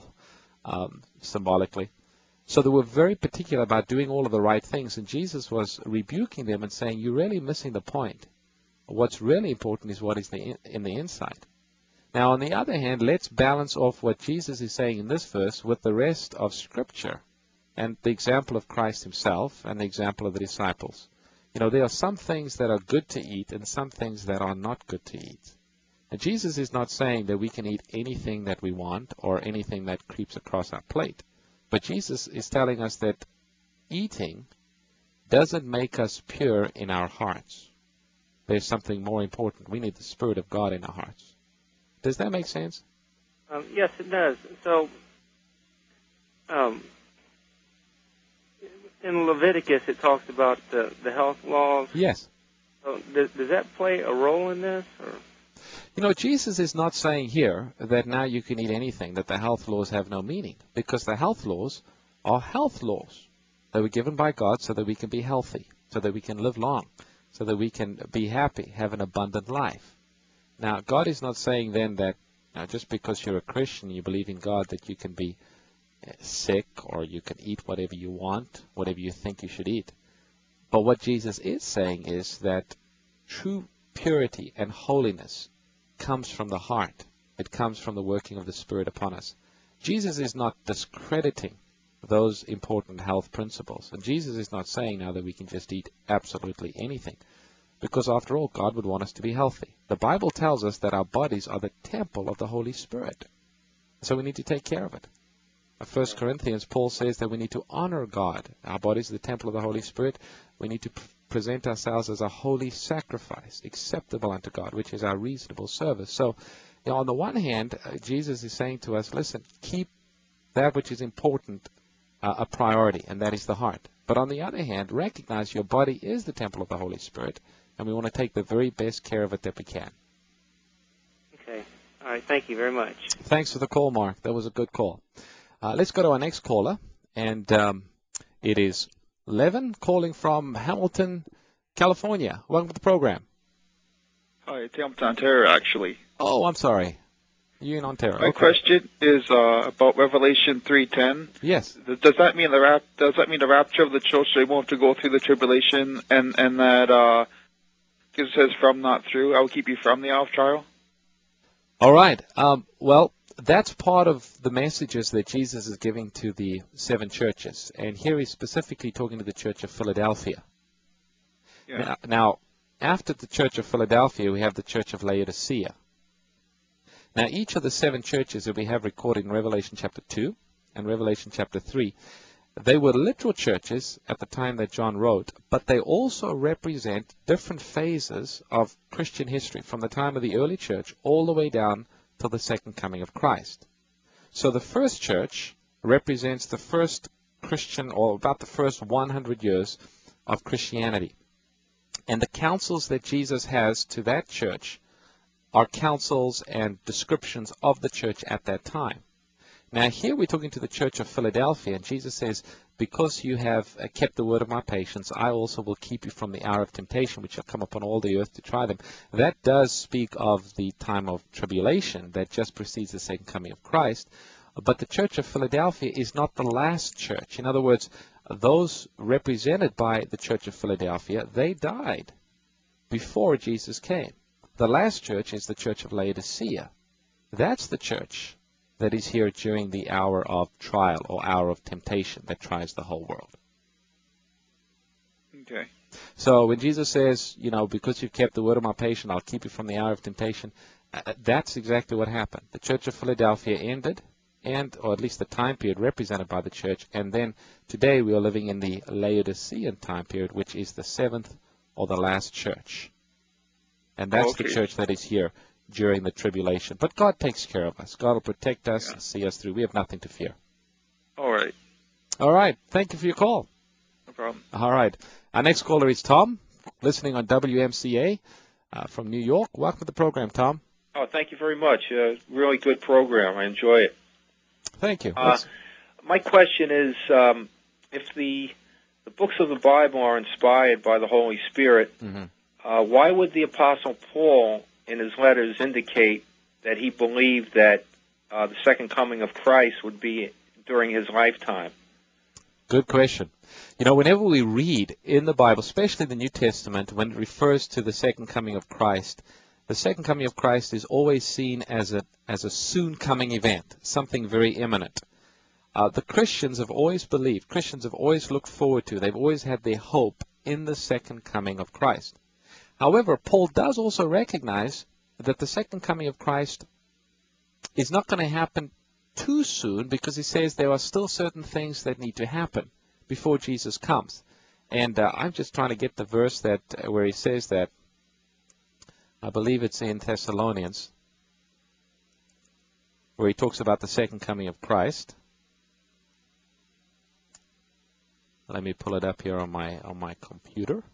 um, symbolically. So they were very particular about doing all of the right things, and Jesus was rebuking them and saying, you're really missing the point. What's really important is what is the in, in the inside. Now, on the other hand, let's balance off what Jesus is saying in this verse with the rest of Scripture and the example of Christ himself and the example of the disciples. You know, there are some things that are good to eat and some things that are not good to eat. And Jesus is not saying that we can eat anything that we want or anything that creeps across our plate. But Jesus is telling us that eating doesn't make us pure in our hearts. There's something more important. We need the Spirit of God in our hearts. Does that make sense? Um, yes, it does. So, um, in Leviticus, it talks about the, the health laws. Yes. So does, does that play a role in this? Or? You know, Jesus is not saying here that now you can eat anything, that the health laws have no meaning, because the health laws are health laws. They were given by God so that we can be healthy, so that we can live long, so that we can be happy, have an abundant life. Now, God is not saying then that you know, just because you're a Christian, you believe in God, that you can be sick or you can eat whatever you want, whatever you think you should eat. But what Jesus is saying is that true purity and holiness comes from the heart. It comes from the working of the Spirit upon us. Jesus is not discrediting those important health principles. And Jesus is not saying now that we can just eat absolutely anything. Because after all, God would want us to be healthy. The Bible tells us that our bodies are the temple of the Holy Spirit. So we need to take care of it. In First Corinthians, Paul says that we need to honor God. Our bodies are the temple of the Holy Spirit. We need to pr- present ourselves as a holy sacrifice, acceptable unto God, which is our reasonable service. So, you know, on the one hand, uh, Jesus is saying to us, listen, keep that which is important uh, a priority, and that is the heart. But on the other hand, recognize your body is the temple of the Holy Spirit, and we want to take the very best care of it that we can. Okay. All right. Thank you very much. Thanks for the call, Mark. That was a good call. Uh, let's go to our next caller, and um, it is Levin calling from Hamilton, California. Welcome to the program. Hi, it's Hamilton, Ontario, actually. Oh, I'm sorry. You're in Ontario. My okay. question is uh, about Revelation three ten. Yes. Does that mean the rap? Does that mean the rapture of the church? They won't have to go through the tribulation, and and that uh, it says from not through. I will keep you from the hour of trial. All right. Um, well, that's part of the messages that Jesus is giving to the seven churches, and here he's specifically talking to the church of Philadelphia. Yeah. Now, now after the Church of Philadelphia, we have the Church of Laodicea. Now, each of the seven churches that we have recorded in Revelation chapter two and Revelation chapter three, they were literal churches at the time that John wrote, but they also represent different phases of Christian history from the time of the early church all the way down till the second coming of Christ. So the first church represents the first Christian, or about the first one hundred years of Christianity. And the counsels that Jesus has to that church are counsels and descriptions of the church at that time. Now here we're talking to the church of Philadelphia, and Jesus says, because you have uh, kept the word of my patience, I also will keep you from the hour of temptation, which shall come upon all the earth to try them. That does speak of the time of tribulation that just precedes the second coming of Christ. But the church of Philadelphia is not the last church. In other words, those represented by the church of Philadelphia, they died before Jesus came. The last church is the church of Laodicea. That's the church that is here during the hour of trial or hour of temptation that tries the whole world. Okay. So when Jesus says, you know, because you've kept the word of my patience, I'll keep you from the hour of temptation, uh, that's exactly what happened. The church of Philadelphia ended, and or at least the time period represented by the church, and then today we are living in the Laodicean time period, which is the seventh or the last church. And that's okay. the church that is here during the tribulation. But God takes care of us. God will protect us Yeah. and see us through. We have nothing to fear. All right. All right. Thank you for your call. No problem. All right. Our next caller is Tom, listening on W M C A uh, from New York. Welcome to the program, Tom. Oh, thank you very much. Uh, really good program. I enjoy it. Thank you. Uh, my question is, um, if the the books of the Bible are inspired by the Holy Spirit, mm-hmm. uh, why would the Apostle Paul in his letters indicate that he believed that uh, the second coming of Christ would be during his lifetime? Good question. You know, whenever we read in the Bible, especially the New Testament, when it refers to the second coming of Christ, the second coming of Christ is always seen as a as a soon coming event, something very imminent. Uh, the Christians have always believed, Christians have always looked forward to, they've always had their hope in the second coming of Christ. However, Paul does also recognize that the second coming of Christ is not going to happen too soon, because he says there are still certain things that need to happen before Jesus comes. And uh, I'm just trying to get the verse that uh, where he says that. I believe it's in Thessalonians, where he talks about the second coming of Christ. Let me pull it up here on my on my computer.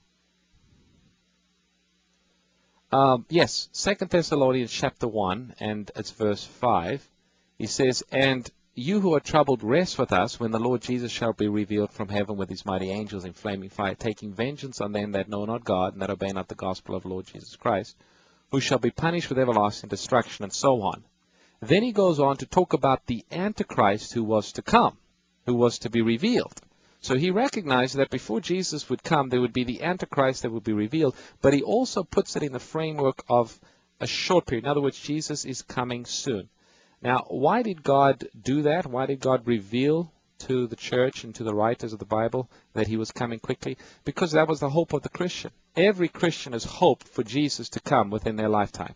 Um, yes, Second Thessalonians chapter one, and it's verse five. He says, "And you who are troubled, rest with us when the Lord Jesus shall be revealed from heaven with his mighty angels in flaming fire, taking vengeance on them that know not God and that obey not the gospel of Lord Jesus Christ, who shall be punished with everlasting destruction," and so on. Then he goes on to talk about the Antichrist who was to come, who was to be revealed. So he recognized that before Jesus would come, there would be the Antichrist that would be revealed, but he also puts it in the framework of a short period. In other words, Jesus is coming soon. Now, why did God do that? Why did God reveal to the church and to the writers of the Bible that he was coming quickly? Because that was the hope of the Christian. Every Christian has hoped for Jesus to come within their lifetime.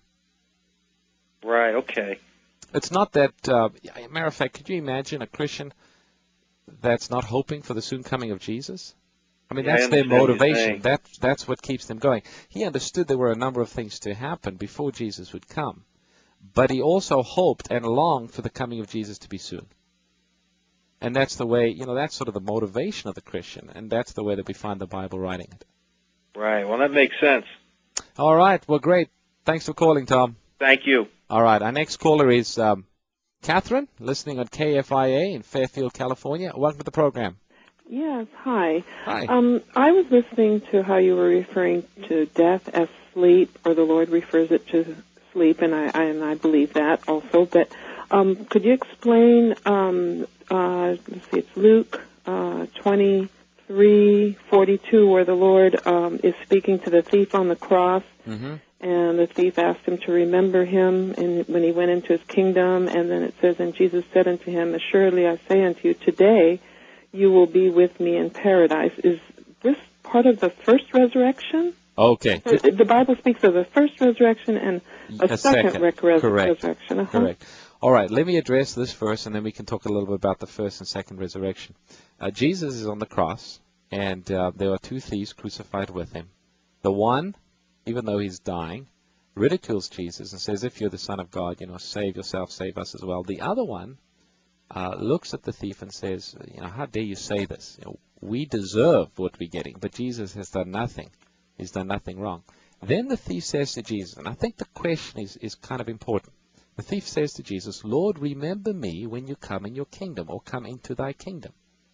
Right, okay. It's not that, uh, matter of fact, could you imagine a Christian that's not hoping for the soon coming of Jesus? I mean, Yeah, that's I their understand what you're motivation. saying. That, that's what keeps them going. He understood there were a number of things to happen before Jesus would come. But he also hoped and longed for the coming of Jesus to be soon. And that's the way, you know, that's sort of the motivation of the Christian. And that's the way that we find the Bible writing it. Right, well, that makes sense. All right. Well, great. Thanks for calling, Tom. Thank you. All right. Our next caller is um, Catherine, listening on K F I A in Fairfield, California. Welcome to the program. Yes, hi. Hi. Um, I was listening to how you were referring to death as sleep, or the Lord refers it to sleep, and I, I and I believe that also. But um, could you explain? Um, uh, let's see, it's Luke uh, twenty-three forty-two, where the Lord um, is speaking to the thief on the cross, mm-hmm. and the thief asked him to remember him, and when he went into his kingdom, and then it says, "And Jesus said unto him, Assuredly I say unto you, today you will be with me in paradise." Is this part of the first resurrection? Okay. So the Bible speaks of the first resurrection and a, A second, second. rec- res- Correct. resurrection. Uh-huh. Correct. All right, let me address this first, and then we can talk a little bit about the first and second resurrection. Uh, Jesus is on the cross, and uh, there are two thieves crucified with him. The one, even though he's dying, ridicules Jesus and says, if you're the Son of God, you know, save yourself, save us as well. The other one uh, looks at the thief and says, you know, how dare you say this? You know, we deserve what we're getting, but Jesus has done nothing. He's done nothing wrong. Then the thief says to Jesus, and I think the question is, is kind of important. The thief says to Jesus, Lord, remember me when you come in your kingdom, or come into thy kingdom.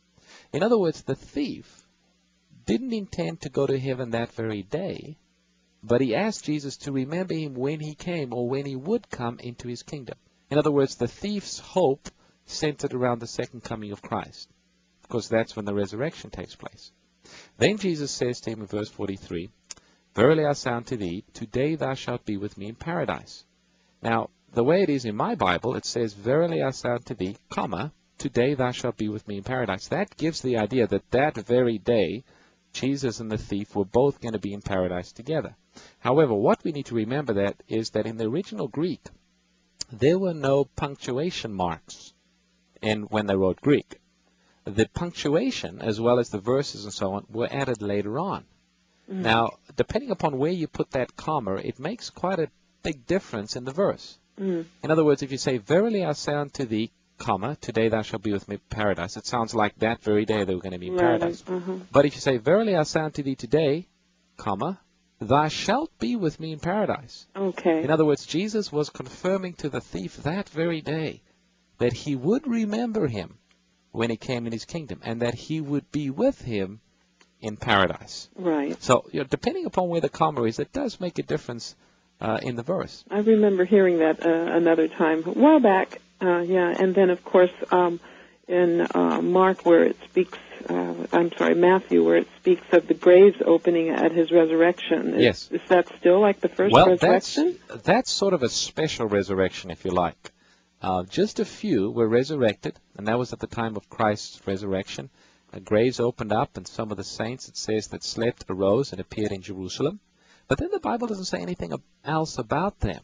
In other words, the thief didn't intend to go to heaven that very day, but he asked Jesus to remember him when he came, or when he would come into his kingdom. In other words, the thief's hope centered around the second coming of Christ, because that's when the resurrection takes place. Then Jesus says to him in verse forty-three, Verily I say unto thee, today thou shalt be with me in paradise. Now, the way it is in my Bible, it says, Verily I say unto thee, comma, today thou shalt be with me in paradise. That gives the idea that that very day, Jesus and the thief were both going to be in paradise together. However, what we need to remember that is that in the original Greek, there were no punctuation marks in when they wrote Greek. The punctuation, as well as the verses and so on, were added later on. Mm-hmm. Now, depending upon where you put that comma, it makes quite a big difference in the verse. Mm. In other words, if you say, Verily I say unto thee, comma, today thou shalt be with me in paradise, it sounds like that very day they were going to be in right. paradise. Uh-huh. But if you say, Verily I say unto thee today, comma, thou shalt be with me in paradise. Okay. In other words, Jesus was confirming to the thief that very day that he would remember him when he came in his kingdom, and that he would be with him in paradise. Right. So, you know, depending upon where the comma is, it does make a difference uh, in the verse. I remember hearing that uh, another time, a while back. Uh, yeah, and then of course um, in uh, Mark, where it speaks, uh, I'm sorry, Matthew, where it speaks of the graves opening at his resurrection. Is, yes. Is that still like the first well, resurrection? That's, that's sort of a special resurrection, if you like. Uh, just a few were resurrected, and that was at the time of Christ's resurrection. Uh, graves opened up, and some of the saints, it says, that slept arose and appeared in Jerusalem. But then the Bible doesn't say anything else about them.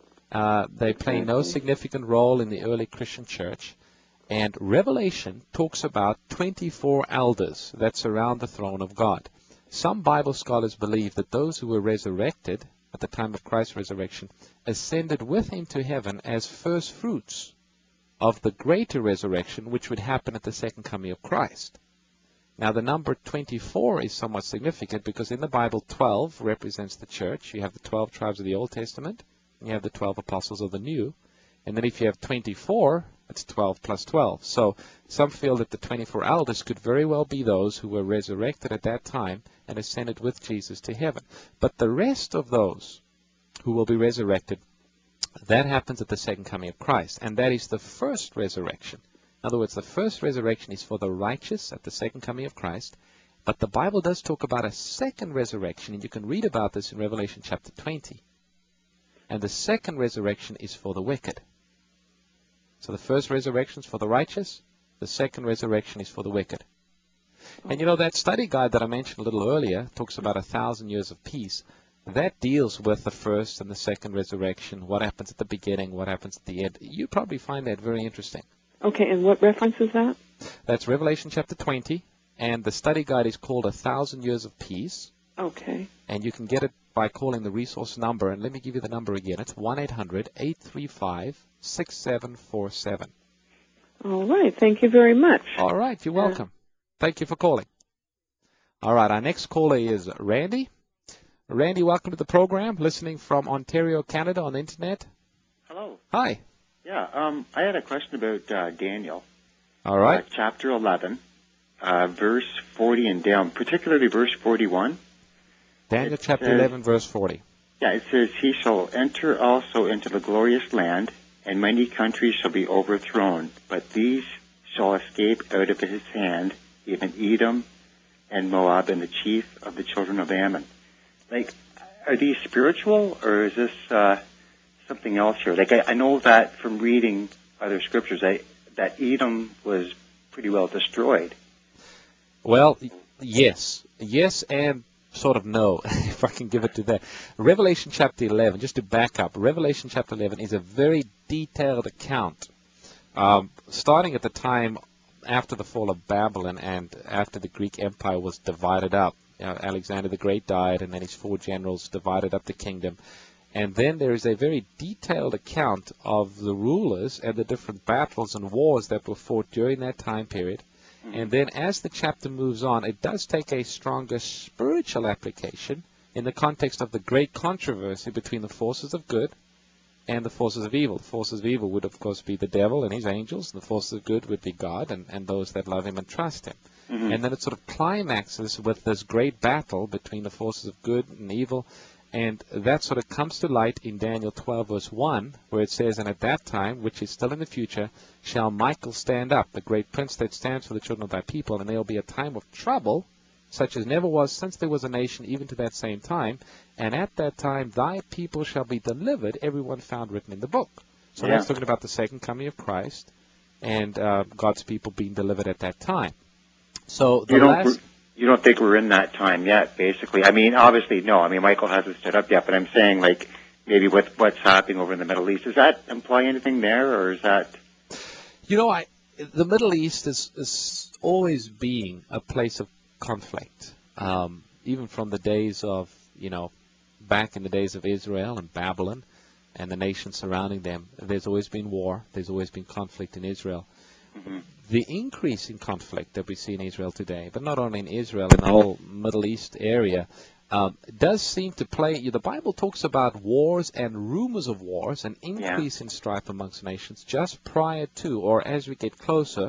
Uh, they play no significant role in the early Christian church. And Revelation talks about twenty-four elders that surround the throne of God. Some Bible scholars believe that those who were resurrected at the time of Christ's resurrection ascended with him to heaven as first fruits of the greater resurrection, which would happen at the second coming of Christ. Now, the number twenty-four is somewhat significant because in the Bible, twelve represents the church. You have the twelve tribes of the Old Testament, and you have the twelve apostles of the New. And then if you have twenty-four, it's twelve plus twelve. So some feel that the twenty-four elders could very well be those who were resurrected at that time and ascended with Jesus to heaven. But the rest of those who will be resurrected, that happens at the second coming of Christ, and that is the first resurrection. In other words, the first resurrection is for the righteous at the second coming of Christ, but the Bible does talk about a second resurrection, and you can read about this in Revelation chapter twenty. And the second resurrection is for the wicked. So the first resurrection is for the righteous, the second resurrection is for the wicked. And you know, that study guide that I mentioned a little earlier talks about a thousand years of peace. That deals with the first and the second resurrection, what happens at the beginning, what happens at the end. You probably find that very interesting. Okay, and what reference is that? That's Revelation chapter twenty, and the study guide is called A Thousand Years of Peace. Okay. And you can get it by calling the resource number, and let me give you the number again. It's one eight hundred, eight three five, six seven four seven. All right, thank you very much. All right, you're welcome. Yeah. Thank you for calling. All right, our next caller is Randy. Randy, welcome to the program, listening from Ontario, Canada on the Internet. Hello. Hi. Yeah, um, I had a question about uh, Daniel. All right. Uh, chapter eleven, uh, verse forty and down, particularly verse forty-one. Daniel it chapter says, eleven, verse forty. Yeah, it says, He shall enter also into the glorious land, and many countries shall be overthrown, but these shall escape out of his hand, even Edom and Moab and the chief of the children of Ammon. Like, are these spiritual, or is this uh, something else here? Like, I, I know that from reading other scriptures, I, that Edom was pretty well destroyed. Well, yes. Yes, and sort of know, if I can give it to that. Revelation chapter eleven, just to back up, Revelation chapter eleven is a very detailed account, um, starting at the time after the fall of Babylon and after the Greek Empire was divided up. You know, Alexander the Great died, and then his four generals divided up the kingdom. And then there is a very detailed account of the rulers and the different battles and wars that were fought during that time period. And then as the chapter moves on, it does take a stronger spiritual application in the context of the great controversy between the forces of good and the forces of evil. The forces of evil would, of course, be the devil and his angels, and the forces of good would be God and, and those that love him and trust him. Mm-hmm. And then it sort of climaxes with this great battle between the forces of good and evil. And that sort of comes to light in Daniel twelve, verse one, where it says, "And at that time, which is still in the future, shall Michael stand up, the great prince that stands for the children of thy people, and there will be a time of trouble, such as never was since there was a nation, even to that same time. And at that time thy people shall be delivered, everyone found written in the book." So yeah. That's talking about the second coming of Christ and uh, God's people being delivered at that time. So the you last... Don't, you don't think we're in that time yet, basically? I mean, obviously, no. I mean, Michael hasn't stood up yet, but I'm saying, like, maybe with what's happening over in the Middle East, does that imply anything there, or is that... You know, I, the Middle East is, is always being a place of conflict, um, even from the days of, you know, back in the days of Israel and Babylon and the nations surrounding them. There's always been war. There's always been conflict in Israel. Mm-hmm. The increase in conflict that we see in Israel today, but not only in Israel, in the whole Middle East area, um, does seem to play... The Bible talks about wars and rumors of wars, an increase yeah. in strife amongst nations just prior to, or as we get closer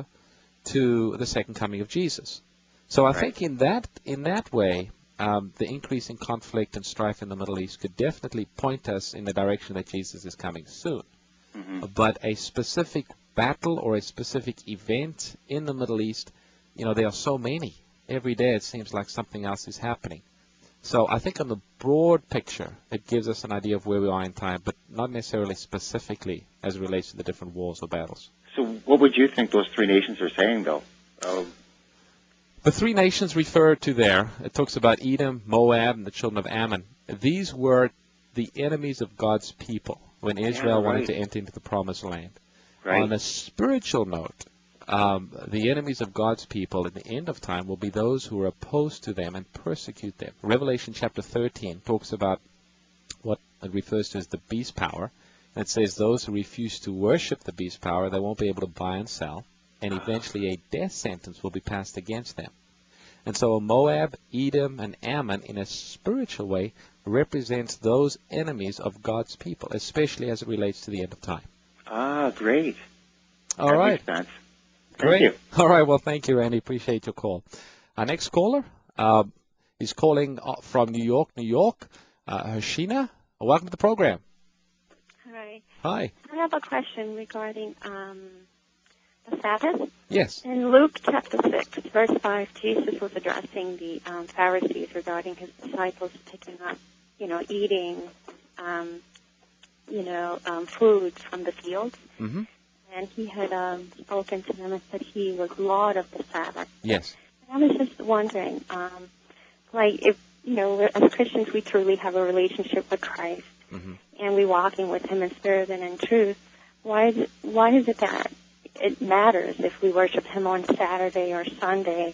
to the second coming of Jesus. So I right. think in that in that way, um, the increase in conflict and strife in the Middle East could definitely point us in the direction that Jesus is coming soon. Mm-hmm. But a specific battle or a specific event in the Middle East, you know, there are so many. Every day it seems like something else is happening. So I think on the broad picture, it gives us an idea of where we are in time, but not necessarily specifically as it relates to the different wars or battles. So what would you think those three nations are saying, though? Um, the three nations referred to there, it talks about Edom, Moab, and the children of Ammon. These were the enemies of God's people when Israel yeah, right. wanted to enter into the promised land. Right. On a spiritual note, um, the enemies of God's people in the end of time will be those who are opposed to them and persecute them. Revelation chapter thirteen talks about what it refers to as the beast power. And it says those who refuse to worship the beast power, they won't be able to buy and sell. And eventually a death sentence will be passed against them. And so Moab, Edom, and Ammon, in a spiritual way, represents those enemies of God's people, especially as it relates to the end of time. Ah, great. All that right. Makes sense. Thank Great. you. All right. Well, thank you, Randy. Appreciate your call. Our next caller uh, is calling from New York, New York. Uh, Hershina, welcome to the program. Hi. Hi. I have a question regarding um, the Sabbath. Yes. In Luke chapter six, verse five, Jesus was addressing the um, Pharisees regarding his disciples picking up, you know, eating, um, you know, um, food from the fields. Mm-hmm. And he had um, spoken to them and said he was Lord of the Sabbath. Yes. And I was just wondering, um, like, if, you know, as Christians, we truly have a relationship with Christ, mm-hmm. and we walking with him in spirit and in truth, why is it, why is it that it matters if we worship him on Saturday or Sunday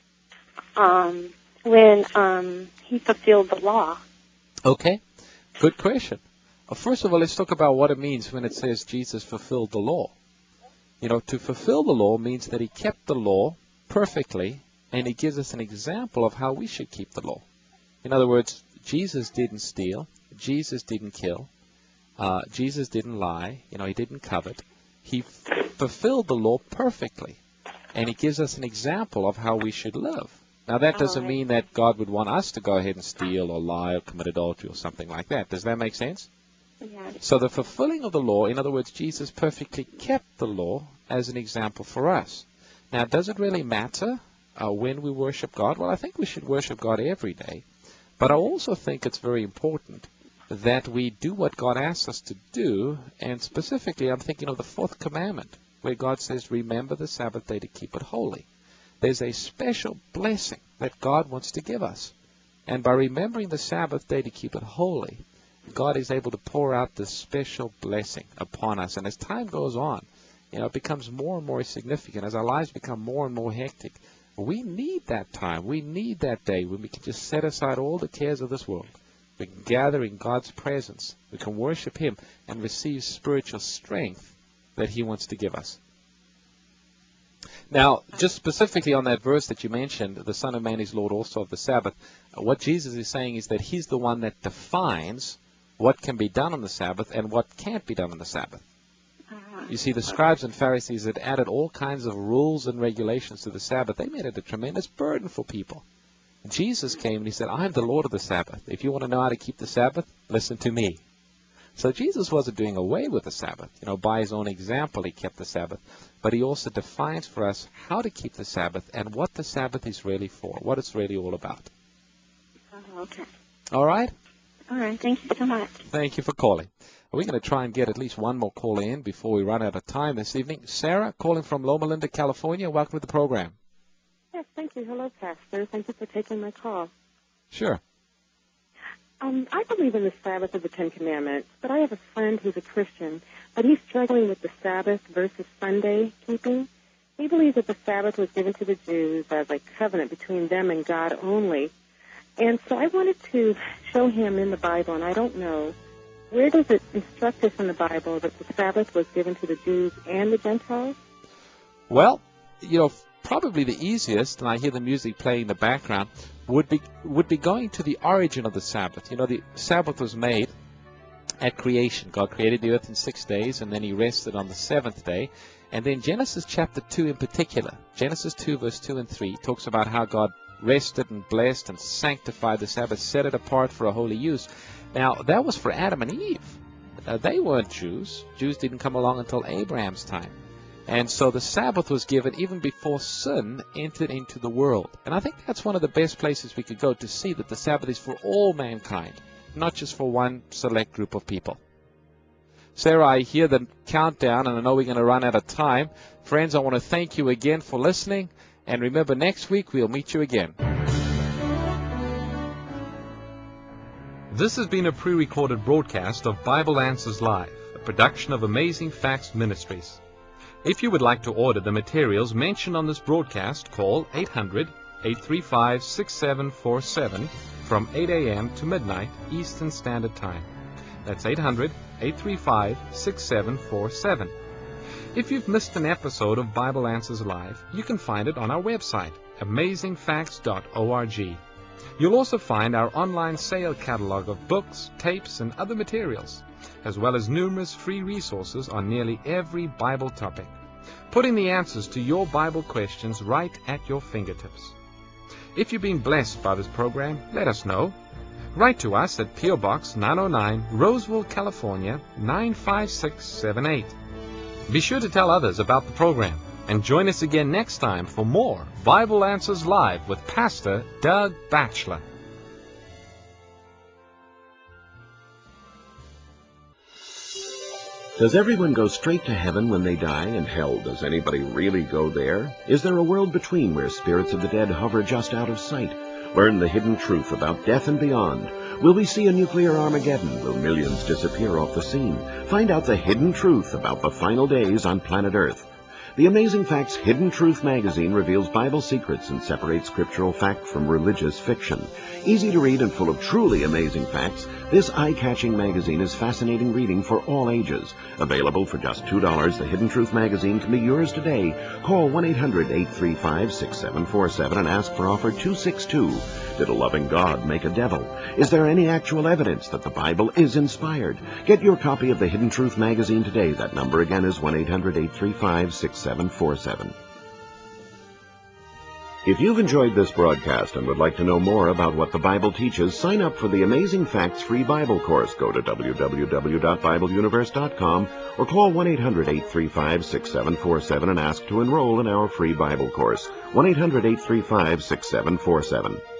um, when um, he fulfilled the law? Okay. Good question. Well, first of all, let's talk about what it means when it says Jesus fulfilled the law. You know, to fulfill the law means that he kept the law perfectly, and he gives us an example of how we should keep the law. In other words, Jesus didn't steal. Jesus didn't kill. Uh, Jesus didn't lie. You know, he didn't covet. He f- fulfilled the law perfectly, and he gives us an example of how we should live. Now, that doesn't right. mean that God would want us to go ahead and steal or lie or commit adultery or something like that. Does that make sense? Yes. So the fulfilling of the law, in other words, Jesus perfectly kept the law as an example for us. Now, does it really matter uh, when we worship God? Well, I think we should worship God every day. But I also think it's very important that we do what God asks us to do. And specifically, I'm thinking of the fourth commandment, where God says, remember the Sabbath day to keep it holy. There's a special blessing that God wants to give us. And by remembering the Sabbath day to keep it holy, God is able to pour out this special blessing upon us. And as time goes on, you know, it becomes more and more significant. As our lives become more and more hectic, we need that time. We need that day when we can just set aside all the cares of this world. We can gather in God's presence. We can worship Him and receive spiritual strength that He wants to give us. Now, just specifically on that verse that you mentioned, the Son of Man is Lord also of the Sabbath, what Jesus is saying is that He's the one that defines what can be done on the Sabbath and what can't be done on the Sabbath. You see, the scribes and Pharisees had added all kinds of rules and regulations to the Sabbath. They made it a tremendous burden for people. Jesus came and He said, I'm the Lord of the Sabbath. If you want to know how to keep the Sabbath, listen to me. So Jesus wasn't doing away with the Sabbath. You know, by His own example, He kept the Sabbath. But He also defines for us how to keep the Sabbath and what the Sabbath is really for, what it's really all about. Oh, okay. All right? All right. Thank you so much. Thank you for calling. We're going to try and get at least one more caller in before we run out of time this evening. Sarah, calling from Loma Linda, California. Welcome to the program. Yes, thank you. Hello, Pastor. Thank you for taking my call. Sure. Um, I believe in the Sabbath of the Ten Commandments, but I have a friend who's a Christian, but he's struggling with the Sabbath versus Sunday keeping. He believes that the Sabbath was given to the Jews as a covenant between them and God only. And so I wanted to show him in the Bible, and I don't know, where does it instruct us in the Bible that the Sabbath was given to the Jews and the Gentiles? Well, you know, probably the easiest, and I hear the music playing in the background, would be would be going to the origin of the Sabbath. You know, the Sabbath was made at creation. God created the earth in six days, and then He rested on the seventh day. And then Genesis chapter two in particular, Genesis two, verse two and three, talks about how God rested and blessed and sanctified the Sabbath, set it apart for a holy use. Now, that was for Adam and Eve. Uh, they weren't Jews. Jews didn't come along until Abraham's time. And so the Sabbath was given even before sin entered into the world. And I think that's one of the best places we could go to see that the Sabbath is for all mankind, not just for one select group of people. Sarah, I hear the countdown, and I know we're going to run out of time. Friends, I want to thank you again for listening. And remember, next week we'll meet you again. This has been a pre-recorded broadcast of Bible Answers Live, a production of Amazing Facts Ministries. If you would like to order the materials mentioned on this broadcast, call eight hundred, eight three five, six seven four seven from eight a m to midnight Eastern Standard Time. That's eight hundred, eight three five, six seven four seven. If you've missed an episode of Bible Answers Live, you can find it on our website, amazing facts dot org. You'll also find our online sale catalog of books, tapes, and other materials, as well as numerous free resources on nearly every Bible topic, putting the answers to your Bible questions right at your fingertips. If you've been blessed by this program, let us know. Write to us at P O Box nine oh nine, Roseville, California, nine five six seven eight. Be sure to tell others about the program, and join us again next time for more Bible Answers Live with Pastor Doug Batchelor. Does everyone go straight to heaven when they die, and hell, does anybody really go there? Is there a world between where spirits of the dead hover just out of sight? Learn the hidden truth about death and beyond. Will we see a nuclear Armageddon? Will millions disappear off the scene? Find out the hidden truth about the final days on planet Earth. The Amazing Facts Hidden Truth magazine reveals Bible secrets and separates scriptural fact from religious fiction. Easy to read and full of truly amazing facts, this eye-catching magazine is fascinating reading for all ages. Available for just two dollars, the Hidden Truth magazine can be yours today. Call one eight hundred, eight three five, six seven four seven and ask for offer two six two. Did a loving God make a devil? Is there any actual evidence that the Bible is inspired? Get your copy of the Hidden Truth magazine today. That number again is one eight hundred, eight three five, six seven four seven. If you've enjoyed this broadcast and would like to know more about what the Bible teaches, sign up for the Amazing Facts free Bible course. Go to w w w dot bible universe dot com or call one eight hundred, eight three five, six seven four seven and ask to enroll in our free Bible course. one eight hundred, eight three five, six seven four seven.